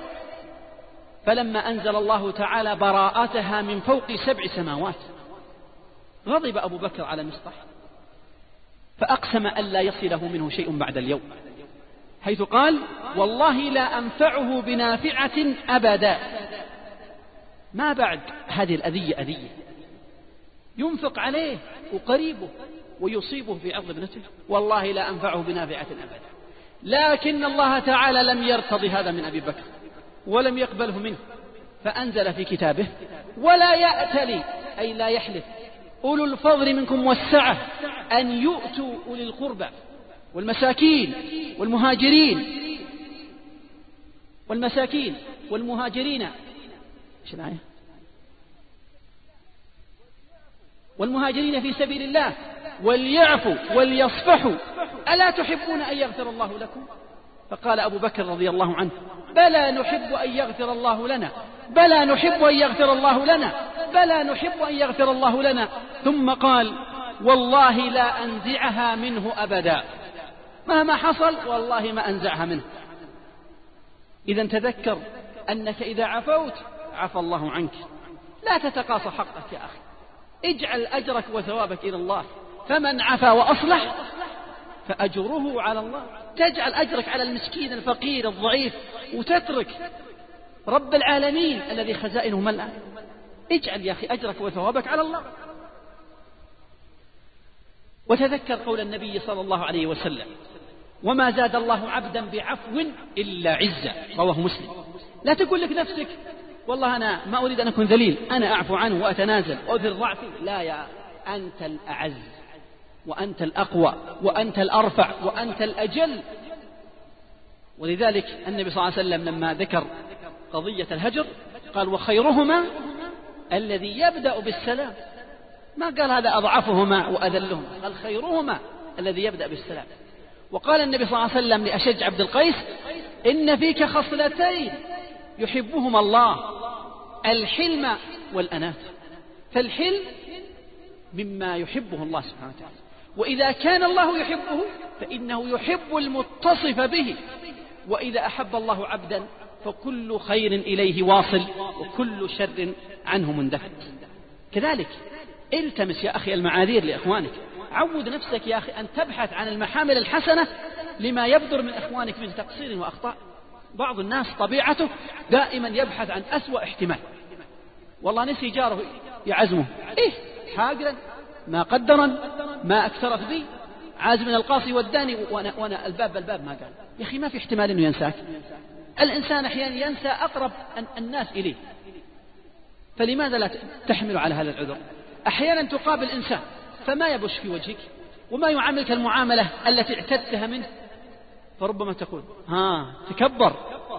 فلما أنزل الله تعالى براءتها من فوق سبع سماوات غضب أبو بكر على مصطح، فأقسم ألا يصله منه شيء بعد اليوم، حيث قال: والله لا أنفعه بنافعة أبدا. ما بعد هذه الأذية أذية، ينفق عليه وقريبه ويصيبه في عرض ابنته، والله لا أنفعه بنافعة أبدا. لكن الله تعالى لم يرتضي هذا من أبي بكر ولم يقبله منه، فأنزل في كتابه: ولا يأتلي، أي لا يحلف، أولو الفضل منكم والسعة أن يؤتوا أولي القربى والمساكين والمهاجرين والمساكين والمهاجرين إيش الآية؟ والمهاجرين في سبيل الله وليعفوا وليصفحوا ألا تحبون أن يغفر الله لكم؟ فقال أبو بكر رضي الله عنه: بلى نحب أن يغفر الله لنا، بلى نحب أن يغفر الله لنا، بلى نحب أن يغفر الله لنا. ثم قال: والله لا أنزعها منه أبدا، مهما حصل والله ما أنزعها منه. إذا تذكر أنك إذا عفوت عفى الله عنك، لا تتقاصى حقك يا أخي، اجعل أجرك وثوابك إلى الله، فمن عفا وأصلح فأجره على الله. تجعل أجرك على المسكين الفقير الضعيف وتترك رب العالمين الذي خزائنه ملأ. اجعل يا أخي أجرك وثوابك على الله. وتذكر قول النبي صلى الله عليه وسلم: وما زاد الله عبدا بعفو إلا عزة، رواه مسلم. لا تقول لك نفسك والله أنا ما أريد أن أكون ذليل، أنا أعفو عنه وأتنازل وأظهر ضعفي. لا يا أنت الأعز وأنت الأقوى وأنت الأرفع وأنت الأجل. ولذلك النبي صلى الله عليه وسلم لما ذكر قضية الهجر قال: وخيرهما الذي يبدأ بالسلام. ما قال هذا أضعفهما وأذلهما، قال خيرهما الذي يبدأ بالسلام. وقال النبي صلى الله عليه وسلم لأشج عبد القيس: إن فيك خصلتين يحبهما الله، الحلم والأنات. فالحلم مما يحبه الله سبحانه وتعالى، وإذا كان الله يحبه فإنه يحب المتصف به، وإذا أحب الله عبدا فكل خير إليه واصل وكل شر عنه مندفع. كذلك التمس يا أخي المعاذير لإخوانك، عود نفسك يا أخي أن تبحث عن المحامل الحسنة لما يبدر من إخوانك من تقصير وأخطاء. بعض الناس طبيعته دائما يبحث عن أسوأ احتمال، والله نسي جاره يعزمه، إيه حاقرا ما قدرا ما أكثر بي، عاز من القاصي والداني، وأنا, وأنا الباب بالباب ما قال. يا أخي ما في احتمال أنه ينساك. الإنسان أحيانا ينسى أقرب الناس إليه، فلماذا لا تحمل على هذا العذر؟ أحيانا تقابل إنسان فما يبش في وجهك وما يعاملك المعاملة التي اعتدتها منه، فربما تقول ها تكبر،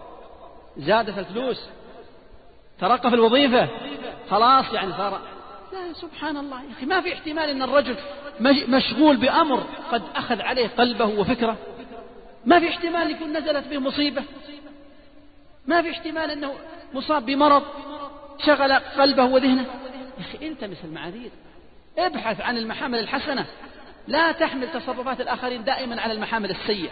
زاد في الفلوس، ترقى في الوظيفة، خلاص يعني صار. لا سبحان الله يا أخي، ما في احتمال أن الرجل مشغول بأمر قد أخذ عليه قلبه وفكره، ما في احتمال يكون نزلت به مصيبة، ما في احتمال أنه مصاب بمرض شغل قلبه وذهنه. يا أخي التمس المعاذير، ابحث عن المحامل الحسنة، لا تحمل تصرفات الآخرين دائما على المحامل السيئة.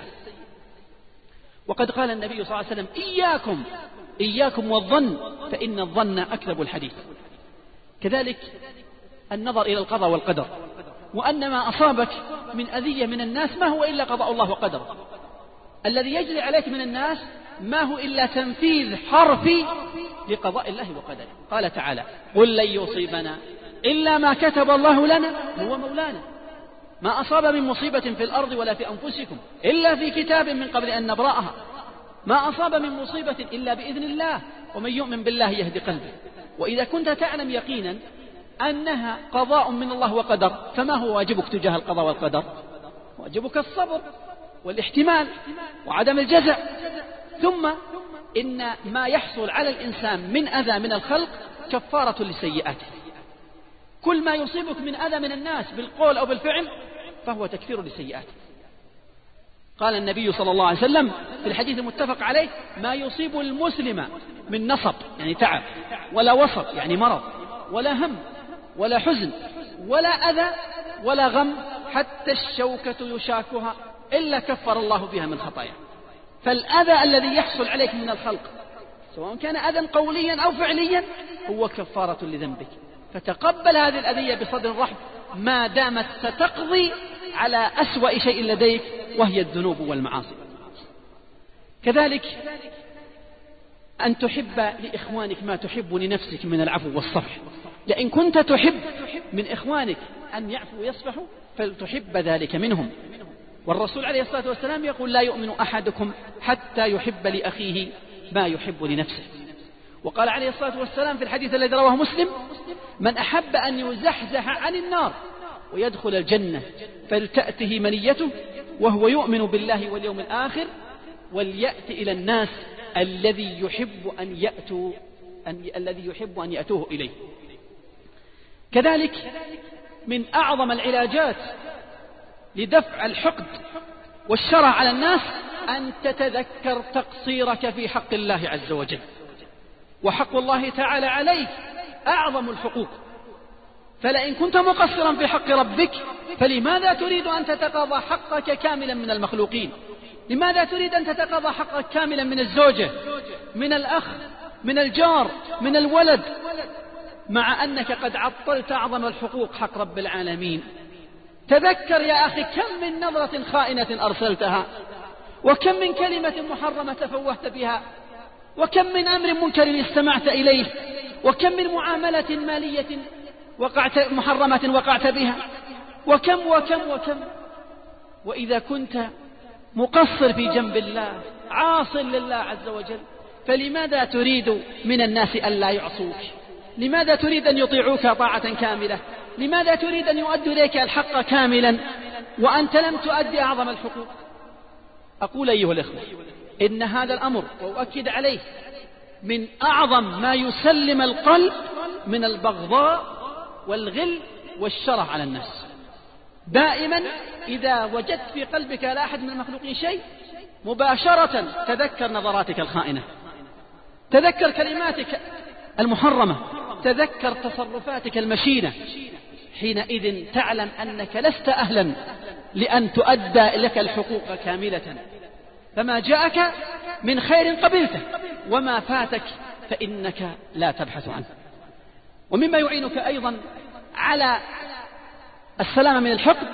وقد قال النبي صلى الله عليه وسلم: إياكم إياكم والظن فإن الظن أكذب الحديث. كذلك النظر إلى القضاء والقدر، وأن ما أصابك من أذية من الناس ما هو إلا قضاء الله وقدره. الذي يجري عليك من الناس ما هو إلا تنفيذ حرفي لقضاء الله وقدره. قال تعالى: قل لن يصيبنا إلا ما كتب الله لنا هو مولانا، ما أصاب من مصيبة في الأرض ولا في أنفسكم إلا في كتاب من قبل أن نبرأها، ما أصاب من مصيبة إلا بإذن الله، ومن يؤمن بالله يهدي قلبه. وإذا كنت تعلم يقينا أنها قضاء من الله وقدر، فما هو واجبك تجاه القضاء والقدر؟ واجبك الصبر والاحتمال وعدم الجزع. ثم إن ما يحصل على الإنسان من أذى من الخلق كفارة لسيئاته. كل ما يصيبك من أذى من الناس بالقول أو بالفعل فهو تكفير لسيئاته. قال النبي صلى الله عليه وسلم في الحديث المتفق عليه: ما يصيب المسلم من نصب يعني تعب، ولا وصب يعني مرض، ولا هم ولا حزن ولا أذى ولا غم، حتى الشوكة يشاكها، إلا كفر الله بها من خطايا. فالأذى الذي يحصل عليك من الخلق سواء كان أذى قوليا أو فعليا هو كفارة لذنبك، فتقبل هذه الأذية بصدر رحب ما دامت ستقضي على أسوأ شيء لديك وهي الذنوب والمعاصي. كذلك أن تحب لإخوانك ما تحب لنفسك من العفو والصفح، لأن كنت تحب من إخوانك أن يعفوا ويصفحوا فلتحب ذلك منهم. والرسول عليه الصلاة والسلام يقول: لا يؤمن أحدكم حتى يحب لأخيه ما يحب لنفسه. وقال عليه الصلاة والسلام في الحديث الذي رواه مسلم: من أحب أن يزحزح عن النار ويدخل الجنة فلتأته منيته وهو يؤمن بالله واليوم الآخر وليأتي إلى الناس الذي يحب أن يأتوا أن الذي يحب أن يأتوه إليه. كذلك من أعظم العلاجات لدفع الحقد والشرع على الناس أن تتذكر تقصيرك في حق الله عز وجل. وحق الله تعالى عليك أعظم الحقوق، فلئن كنت مقصرا في حق ربك فلماذا تريد أن تتقاضى حقك كاملا من المخلوقين؟ لماذا تريد أن تتقاضى حقك كاملا من الزوجة، من الأخ، من الجار، من الولد، مع أنك قد عطلت أعظم الحقوق حق رب العالمين؟ تذكر يا أخي كم من نظرة خائنة أرسلتها، وكم من كلمة محرمة تفوهت بها، وكم من أمر منكر استمعت إليه، وكم من معاملة مالية وقعت محرمة وقعت بها، وكم وكم وكم. وإذا كنت مقصر في جنب الله عاص لله عز وجل فلماذا تريد من الناس ألا يعصوك؟ لماذا تريد أن يطيعوك طاعة كاملة؟ لماذا تريد أن يؤدوا إليك الحق كاملا وأنت لم تؤدي أعظم الحقوق؟ أقول أيها الأخوة إن هذا الأمر وأؤكد عليه من أعظم ما يسلم القلب من البغضاء والغل والشره على الناس. دائما إذا وجدت في قلبك لا أحد من المخلوقين شيء مباشرة تذكر نظراتك الخائنة، تذكر كلماتك المحرمة، تذكر تصرفاتك المشينة، حينئذ تعلم أنك لست أهلا لأن تؤدى لك الحقوق كاملة. فما جاءك من خير قبلته وما فاتك فإنك لا تبحث عنه. ومما يعينك أيضا على السلامة من الحقد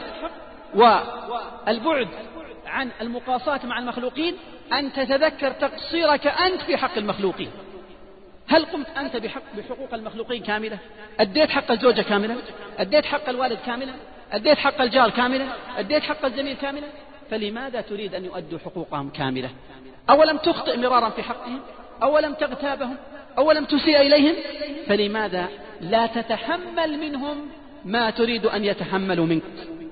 والبعد عن المقاصاة مع المخلوقين أن تتذكر تقصيرك أنت في حق المخلوقين. هل قمت أنت بحق بحقوق المخلوقين كاملة؟ أديت حق الزوجة كاملة؟ أديت حق الوالد كاملة؟ أديت حق الجار كاملة؟ أديت حق الزميل كاملة؟ فلماذا تريد أن يؤدوا حقوقهم كاملة؟ أولم تخطئ مرارا في حقهم؟ أولم تغتابهم؟ أولم تسيء إليهم؟ فلماذا لا تتحمل منهم ما تريد أن يتحملوا منك؟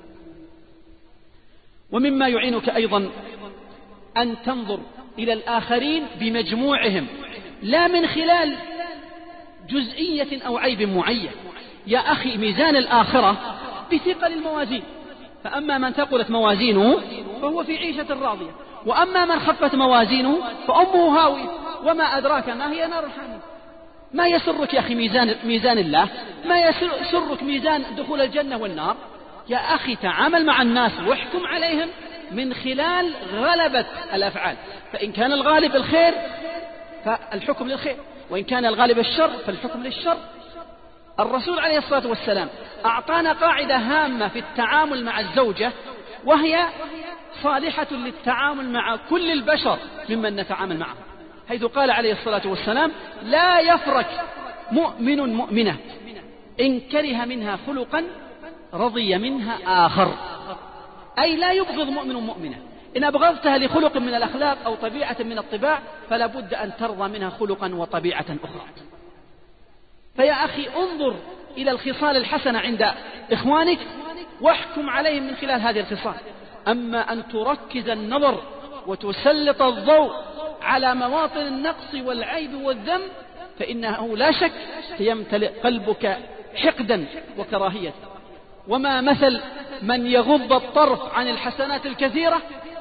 ومما يعينك أيضا أن تنظر إلى الآخرين بمجموعهم لا من خلال جزئية أو عيب معين. يا أخي ميزان الآخرة بثقل الموازين، فأما من ثقلت موازينه فهو في عيشة راضية، وأما من خفت موازينه فأمه هاوية وما أدراك ما هي نار حامية. ما يسرك يا أخي ميزان, ميزان الله؟ ما يسرك ميزان دخول الجنة والنار؟ يا أخي تعامل مع الناس واحكم عليهم من خلال غلبة الأفعال، فإن كان الغالب الخير فالحكم للخير، وإن كان الغالب الشر فالحكم للشر. الرسول عليه الصلاة والسلام أعطانا قاعدة هامة في التعامل مع الزوجة، وهي صالحة للتعامل مع كل البشر ممن نتعامل معهم، حيث قال عليه الصلاة والسلام: لا يفرك مؤمن مؤمنة إن كره منها خلقا رضي منها آخر. أي لا يبغض مؤمن مؤمنة، إن أبغضتها لخلق من الأخلاق أو طبيعة من الطباع فلا بد أن ترضى منها خلقا وطبيعة أخرى. فيا أخي انظر إلى الخصال الحسنة عند إخوانك واحكم عليهم من خلال هذه الخصال. أما أن تركز النظر وتسلط الضوء على مواطن النقص والعيب والذنب فإنه لا شك يمتلئ قلبك حقدا وكراهية. وما مثل من يغض الطرف عن الحسنات الكثيرة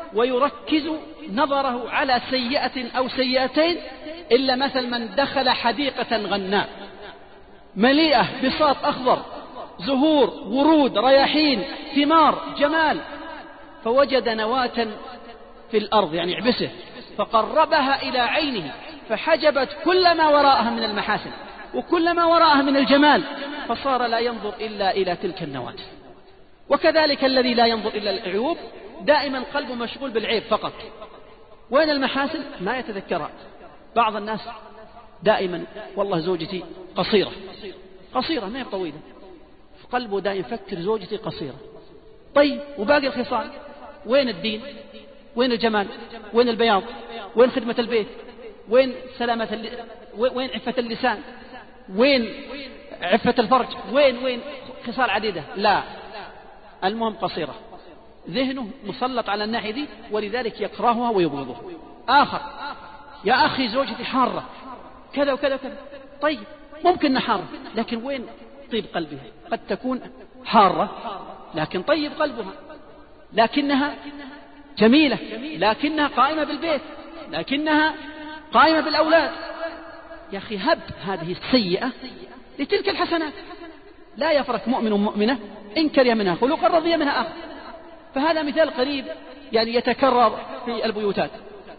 ويركز نظره على سيئة أو سيئتين إلا مثل من دخل حديقة غناء مليئة بساط أخضر، زهور، ورود، رياحين، ثمار، جمال، فوجد نواة في الأرض يعني عبسه، فقربها إلى عينه فحجبت كل ما وراءها من المحاسن وكل ما وراءها من الجمال، فصار لا ينظر إلا إلى تلك النواة. وكذلك الذي لا ينظر إلى العيوب دائما قلبه مشغول بالعيب فقط، وين المحاسن ما يتذكرها. بعض الناس دائما والله زوجتي قصيرة قصيرة ما هي طويلة، قلبه دائما يفكر زوجتي قصيرة. طيب وباقي الخصال وين الدين؟ وين الجمال؟ وين البياض؟ وين خدمة البيت؟ وين سلامة الل... وين عفة اللسان؟ وين عفة الفرج؟ وين وين خصال عديدة؟ لا، المهم قصيرة، ذهنه مسلط على الناحية دي، ولذلك يكرهها ويبغضها. آخر يا أخي زوجتي حارة كذا وكذا وكذا. طيب ممكن حارة، لكن وين طيب قلبها؟ قد تكون حارة لكن طيب قلبها، لكنها جميلة، لكنها قائمة بالبيت، لكنها قائمة بالأولاد. يا أخي هب هذه السيئة لتلك الحسنات. لا يفرق مؤمن مؤمنة إن كره منها خلقا رضي منها آخر. فهذا مثال قريب يعني يتكرر في البيوتات.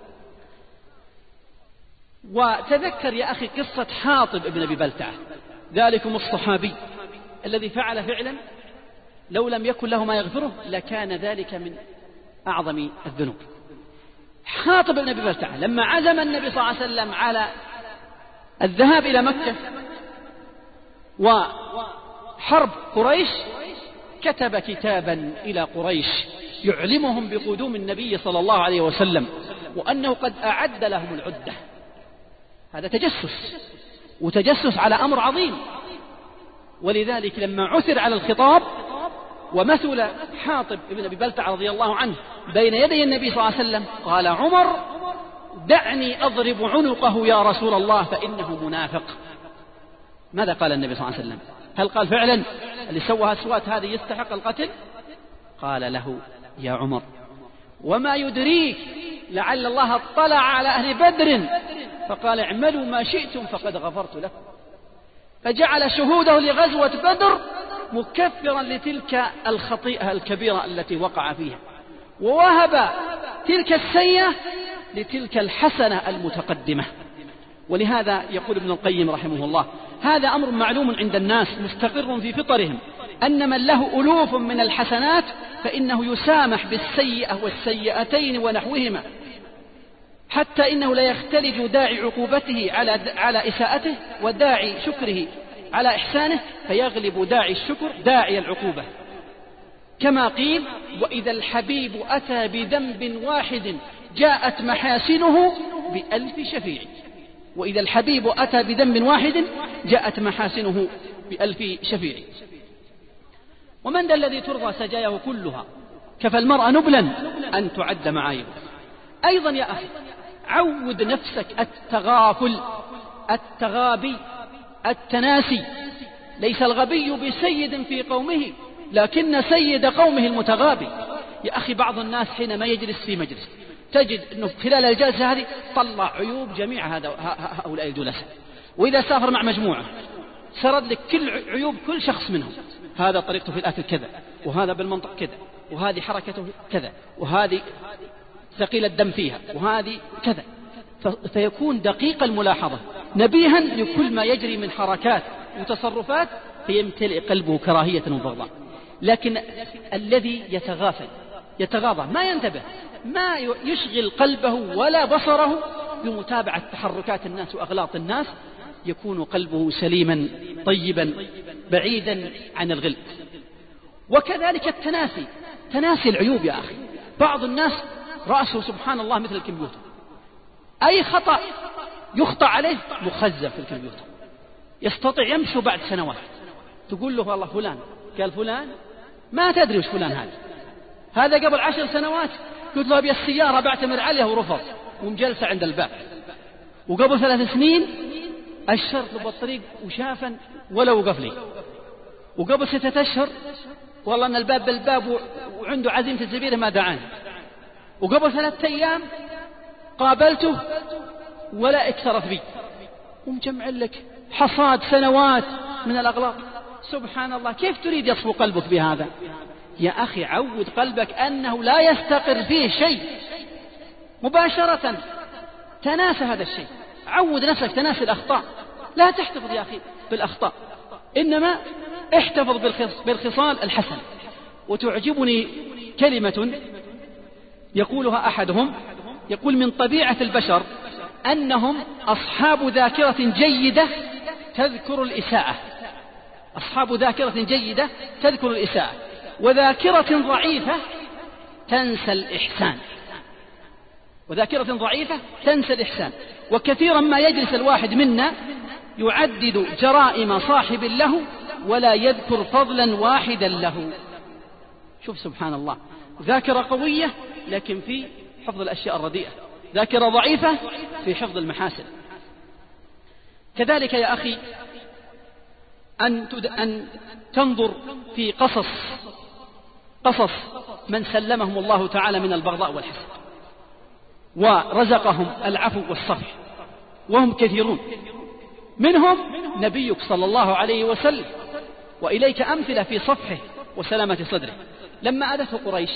وتذكر يا أخي قصة حاطب ابن أبي بلتعة، ذلكم الصحابي الذي فعل فعلا لو لم يكن له ما يغفره لكان ذلك من أعظم الذنوب. حاطب ابن أبي بلتعة لما عزم النبي صلى الله عليه وسلم على الذهاب إلى مكة وحرب قريش، كتب كتابا إلى قريش يعلمهم بقدوم النبي صلى الله عليه وسلم وأنه قد أعد لهم العدة. هذا تجسس، وتجسس على أمر عظيم. ولذلك لما عثر على الخطاب ومثل حاطب ابن أبي بلتعة رضي الله عنه بين يدي النبي صلى الله عليه وسلم قال عمر دعني أضرب عنقه يا رسول الله فإنه منافق. ماذا قال النبي صلى الله عليه وسلم؟ هل قال فعلا اللي سوى هالسوات هذه يستحق القتل؟ قال له يا عمر وما يدريك لعل الله اطلع على أهل بدر فقال اعملوا ما شئتم فقد غفرت لكم، فجعل شهوده لغزوة بدر مكفرا لتلك الخطيئة الكبيرة التي وقع فيها، ووهب تلك السيئة لتلك الحسنة المتقدمة. ولهذا يقول ابن القيم رحمه الله هذا أمر معلوم عند الناس مستقر في فطرهم أن من له ألوف من الحسنات فإنه يسامح بالسيئة والسيئتين ونحوهما، حتى إنه لا يختلج داعي عقوبته على على إساءته وداعي شكره على إحسانه، فيغلب داعي الشكر داعي العقوبة. كما قيل وإذا الحبيب أتى بذنب واحد جاءت محاسنه بألف شفيع. وإذا الحبيب أتى بذنب واحد جاءت محاسنه بألف شفيع. ومن ذا الذي ترضى سجاياه كلها كفى المرأة نبلا أن تعد معايبه. أيضا يا أخي عود نفسك التغافل، التغابي، التناسي. ليس الغبي بسيد في قومه لكن سيد قومه المتغابي. يا أخي بعض الناس حينما يجلس في مجلس تجد أنه خلال الجلسة هذه طلع عيوب جميع هذا هؤلاء الجلساء، وإذا سافر مع مجموعة سرد لك كل عيوب كل شخص منهم، هذا طريقته في الأكل كذا، وهذا بالمنطق كذا، وهذه حركته كذا، وهذه ثقيل الدم فيها، وهذه كذا. فيكون دقيق الملاحظة نبيها لكل ما يجري من حركات وتصرفات، فيمتلئ قلبه كراهية وبغضاء. لكن الذي يتغافل يتغاضى ما ينتبه ما يشغل قلبه ولا بصره بمتابعة تحركات الناس وأغلاط الناس، يكون قلبه سليما طيبا بعيدا عن الغل. وكذلك التناسي، تناسي العيوب يا أخي. بعض الناس رأسه سبحان الله مثل الكمبيوتر، أي خطأ يخطأ عليه مخزن في الكمبيوتر، يستطيع يمشي بعد سنوات. تقول له والله فلان قال فلان ما تدري وش فلان هذا هذا قبل عشر سنوات قلت له أبي السيارة بعتمر عليها ورفض ومجلسة عند الباب، وقبل ثلاث سنين أشرت له بالطريق وشافا ولا وقف لي، وقبل ستة أشهر والله أن الباب بالباب وعنده عزيمة الزبيرة ما دعاني. وقبل ثلاثة أيام قابلته ولا اكترث بي، ومجمع لك حصاد سنوات من الأغلاط. سبحان الله، كيف تريد يصفو قلبك بهذا؟ يا أخي عود قلبك أنه لا يستقر فيه شيء مباشرة، تناسى هذا الشيء، عود نفسك تناسى الأخطاء، لا تحتفظ يا أخي بالأخطاء، إنما احتفظ بالخصال الحسن. وتعجبني كلمة يقولها أحدهم، يقول من طبيعة البشر أنهم أصحاب ذاكرة جيدة تذكر الإساءة، أصحاب ذاكرة جيدة تذكر الإساءة، وذاكرة ضعيفة تنسى الإحسان، وذاكرة ضعيفة تنسى الإحسان. وكثيرا ما يجلس الواحد منا يعدد جرائم صاحب له ولا يذكر فضلا واحدا له. شوف سبحان الله، ذاكرة قوية لكن في حفظ الأشياء الرديئة، ذاكرة ضعيفة في حفظ المحاسن. كذلك يا أخي أن أن تنظر في قصص قصص من سلمهم الله تعالى من البغضاء والحسد ورزقهم العفو والصفح، وهم كثيرون، منهم نبيك صلى الله عليه وسلم، وإليك أمثلة في صفحه وسلامة صدره. لما أذته قريش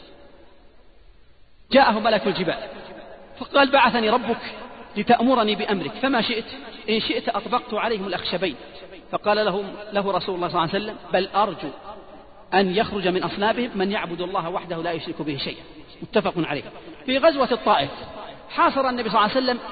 جاءه ملك الجبال فقال بعثني ربك لتأمرني بأمرك فما شئت، إن شئت أطبقت عليهم الأخشبين. فقال له, له رسول الله صلى الله عليه وسلم بل أرجو أن يخرج من أصلابهم من يعبد الله وحده لا يشرك به شيئا. متفق عليه. في غزوة الطائف حاصر النبي صلى الله عليه وسلم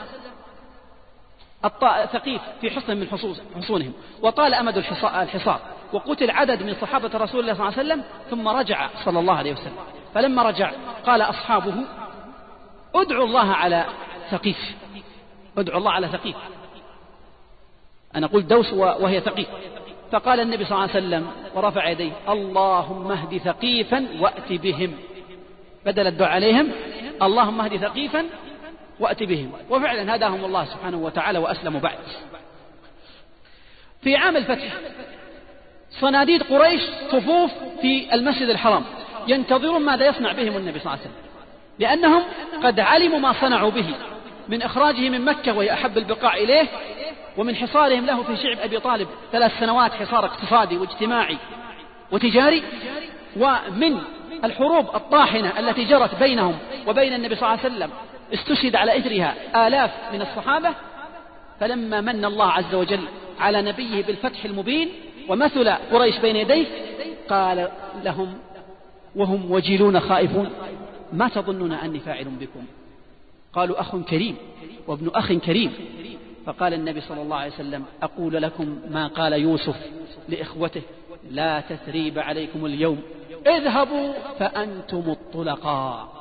ثقيف في حصن من حصونهم، وطال أمد الحصار، وقتل عدد من صحابة رسول الله صلى الله عليه وسلم، ثم رجع صلى الله عليه وسلم. فلما رجع قال أصحابه ادعوا الله على ثقيف، ادعوا الله على ثقيف، أنا قلت دوس وهي ثقيف. فقال النبي صلى الله عليه وسلم ورفع يديه اللهم اهد ثقيفا وأت بهم، بدل الدعاء عليهم اللهم اهد ثقيفا وأت بهم، وفعلا هداهم الله سبحانه وتعالى وأسلموا بعد. في عام الفتح صناديد قريش صفوف في المسجد الحرام ينتظرون ماذا يصنع بهم النبي صلى الله عليه وسلم، لأنهم قد علموا ما صنعوا به من إخراجه من مكة وهي أحب البقاع إليه، ومن حصارهم له في شعب أبي طالب ثلاث سنوات حصار اقتصادي واجتماعي وتجاري، ومن الحروب الطاحنة التي جرت بينهم وبين النبي صلى الله عليه وسلم استشهد على إثرها آلاف من الصحابة. فلما من الله عز وجل على نبيه بالفتح المبين ومثل قريش بين يديه قال لهم وهم وجلون خائفون ما تظنون أني فاعل بكم؟ قالوا أخ كريم وابن أخ كريم. فقال النبي صلى الله عليه وسلم أقول لكم ما قال يوسف لإخوته لا تثريب عليكم اليوم اذهبوا فأنتم الطلقاء.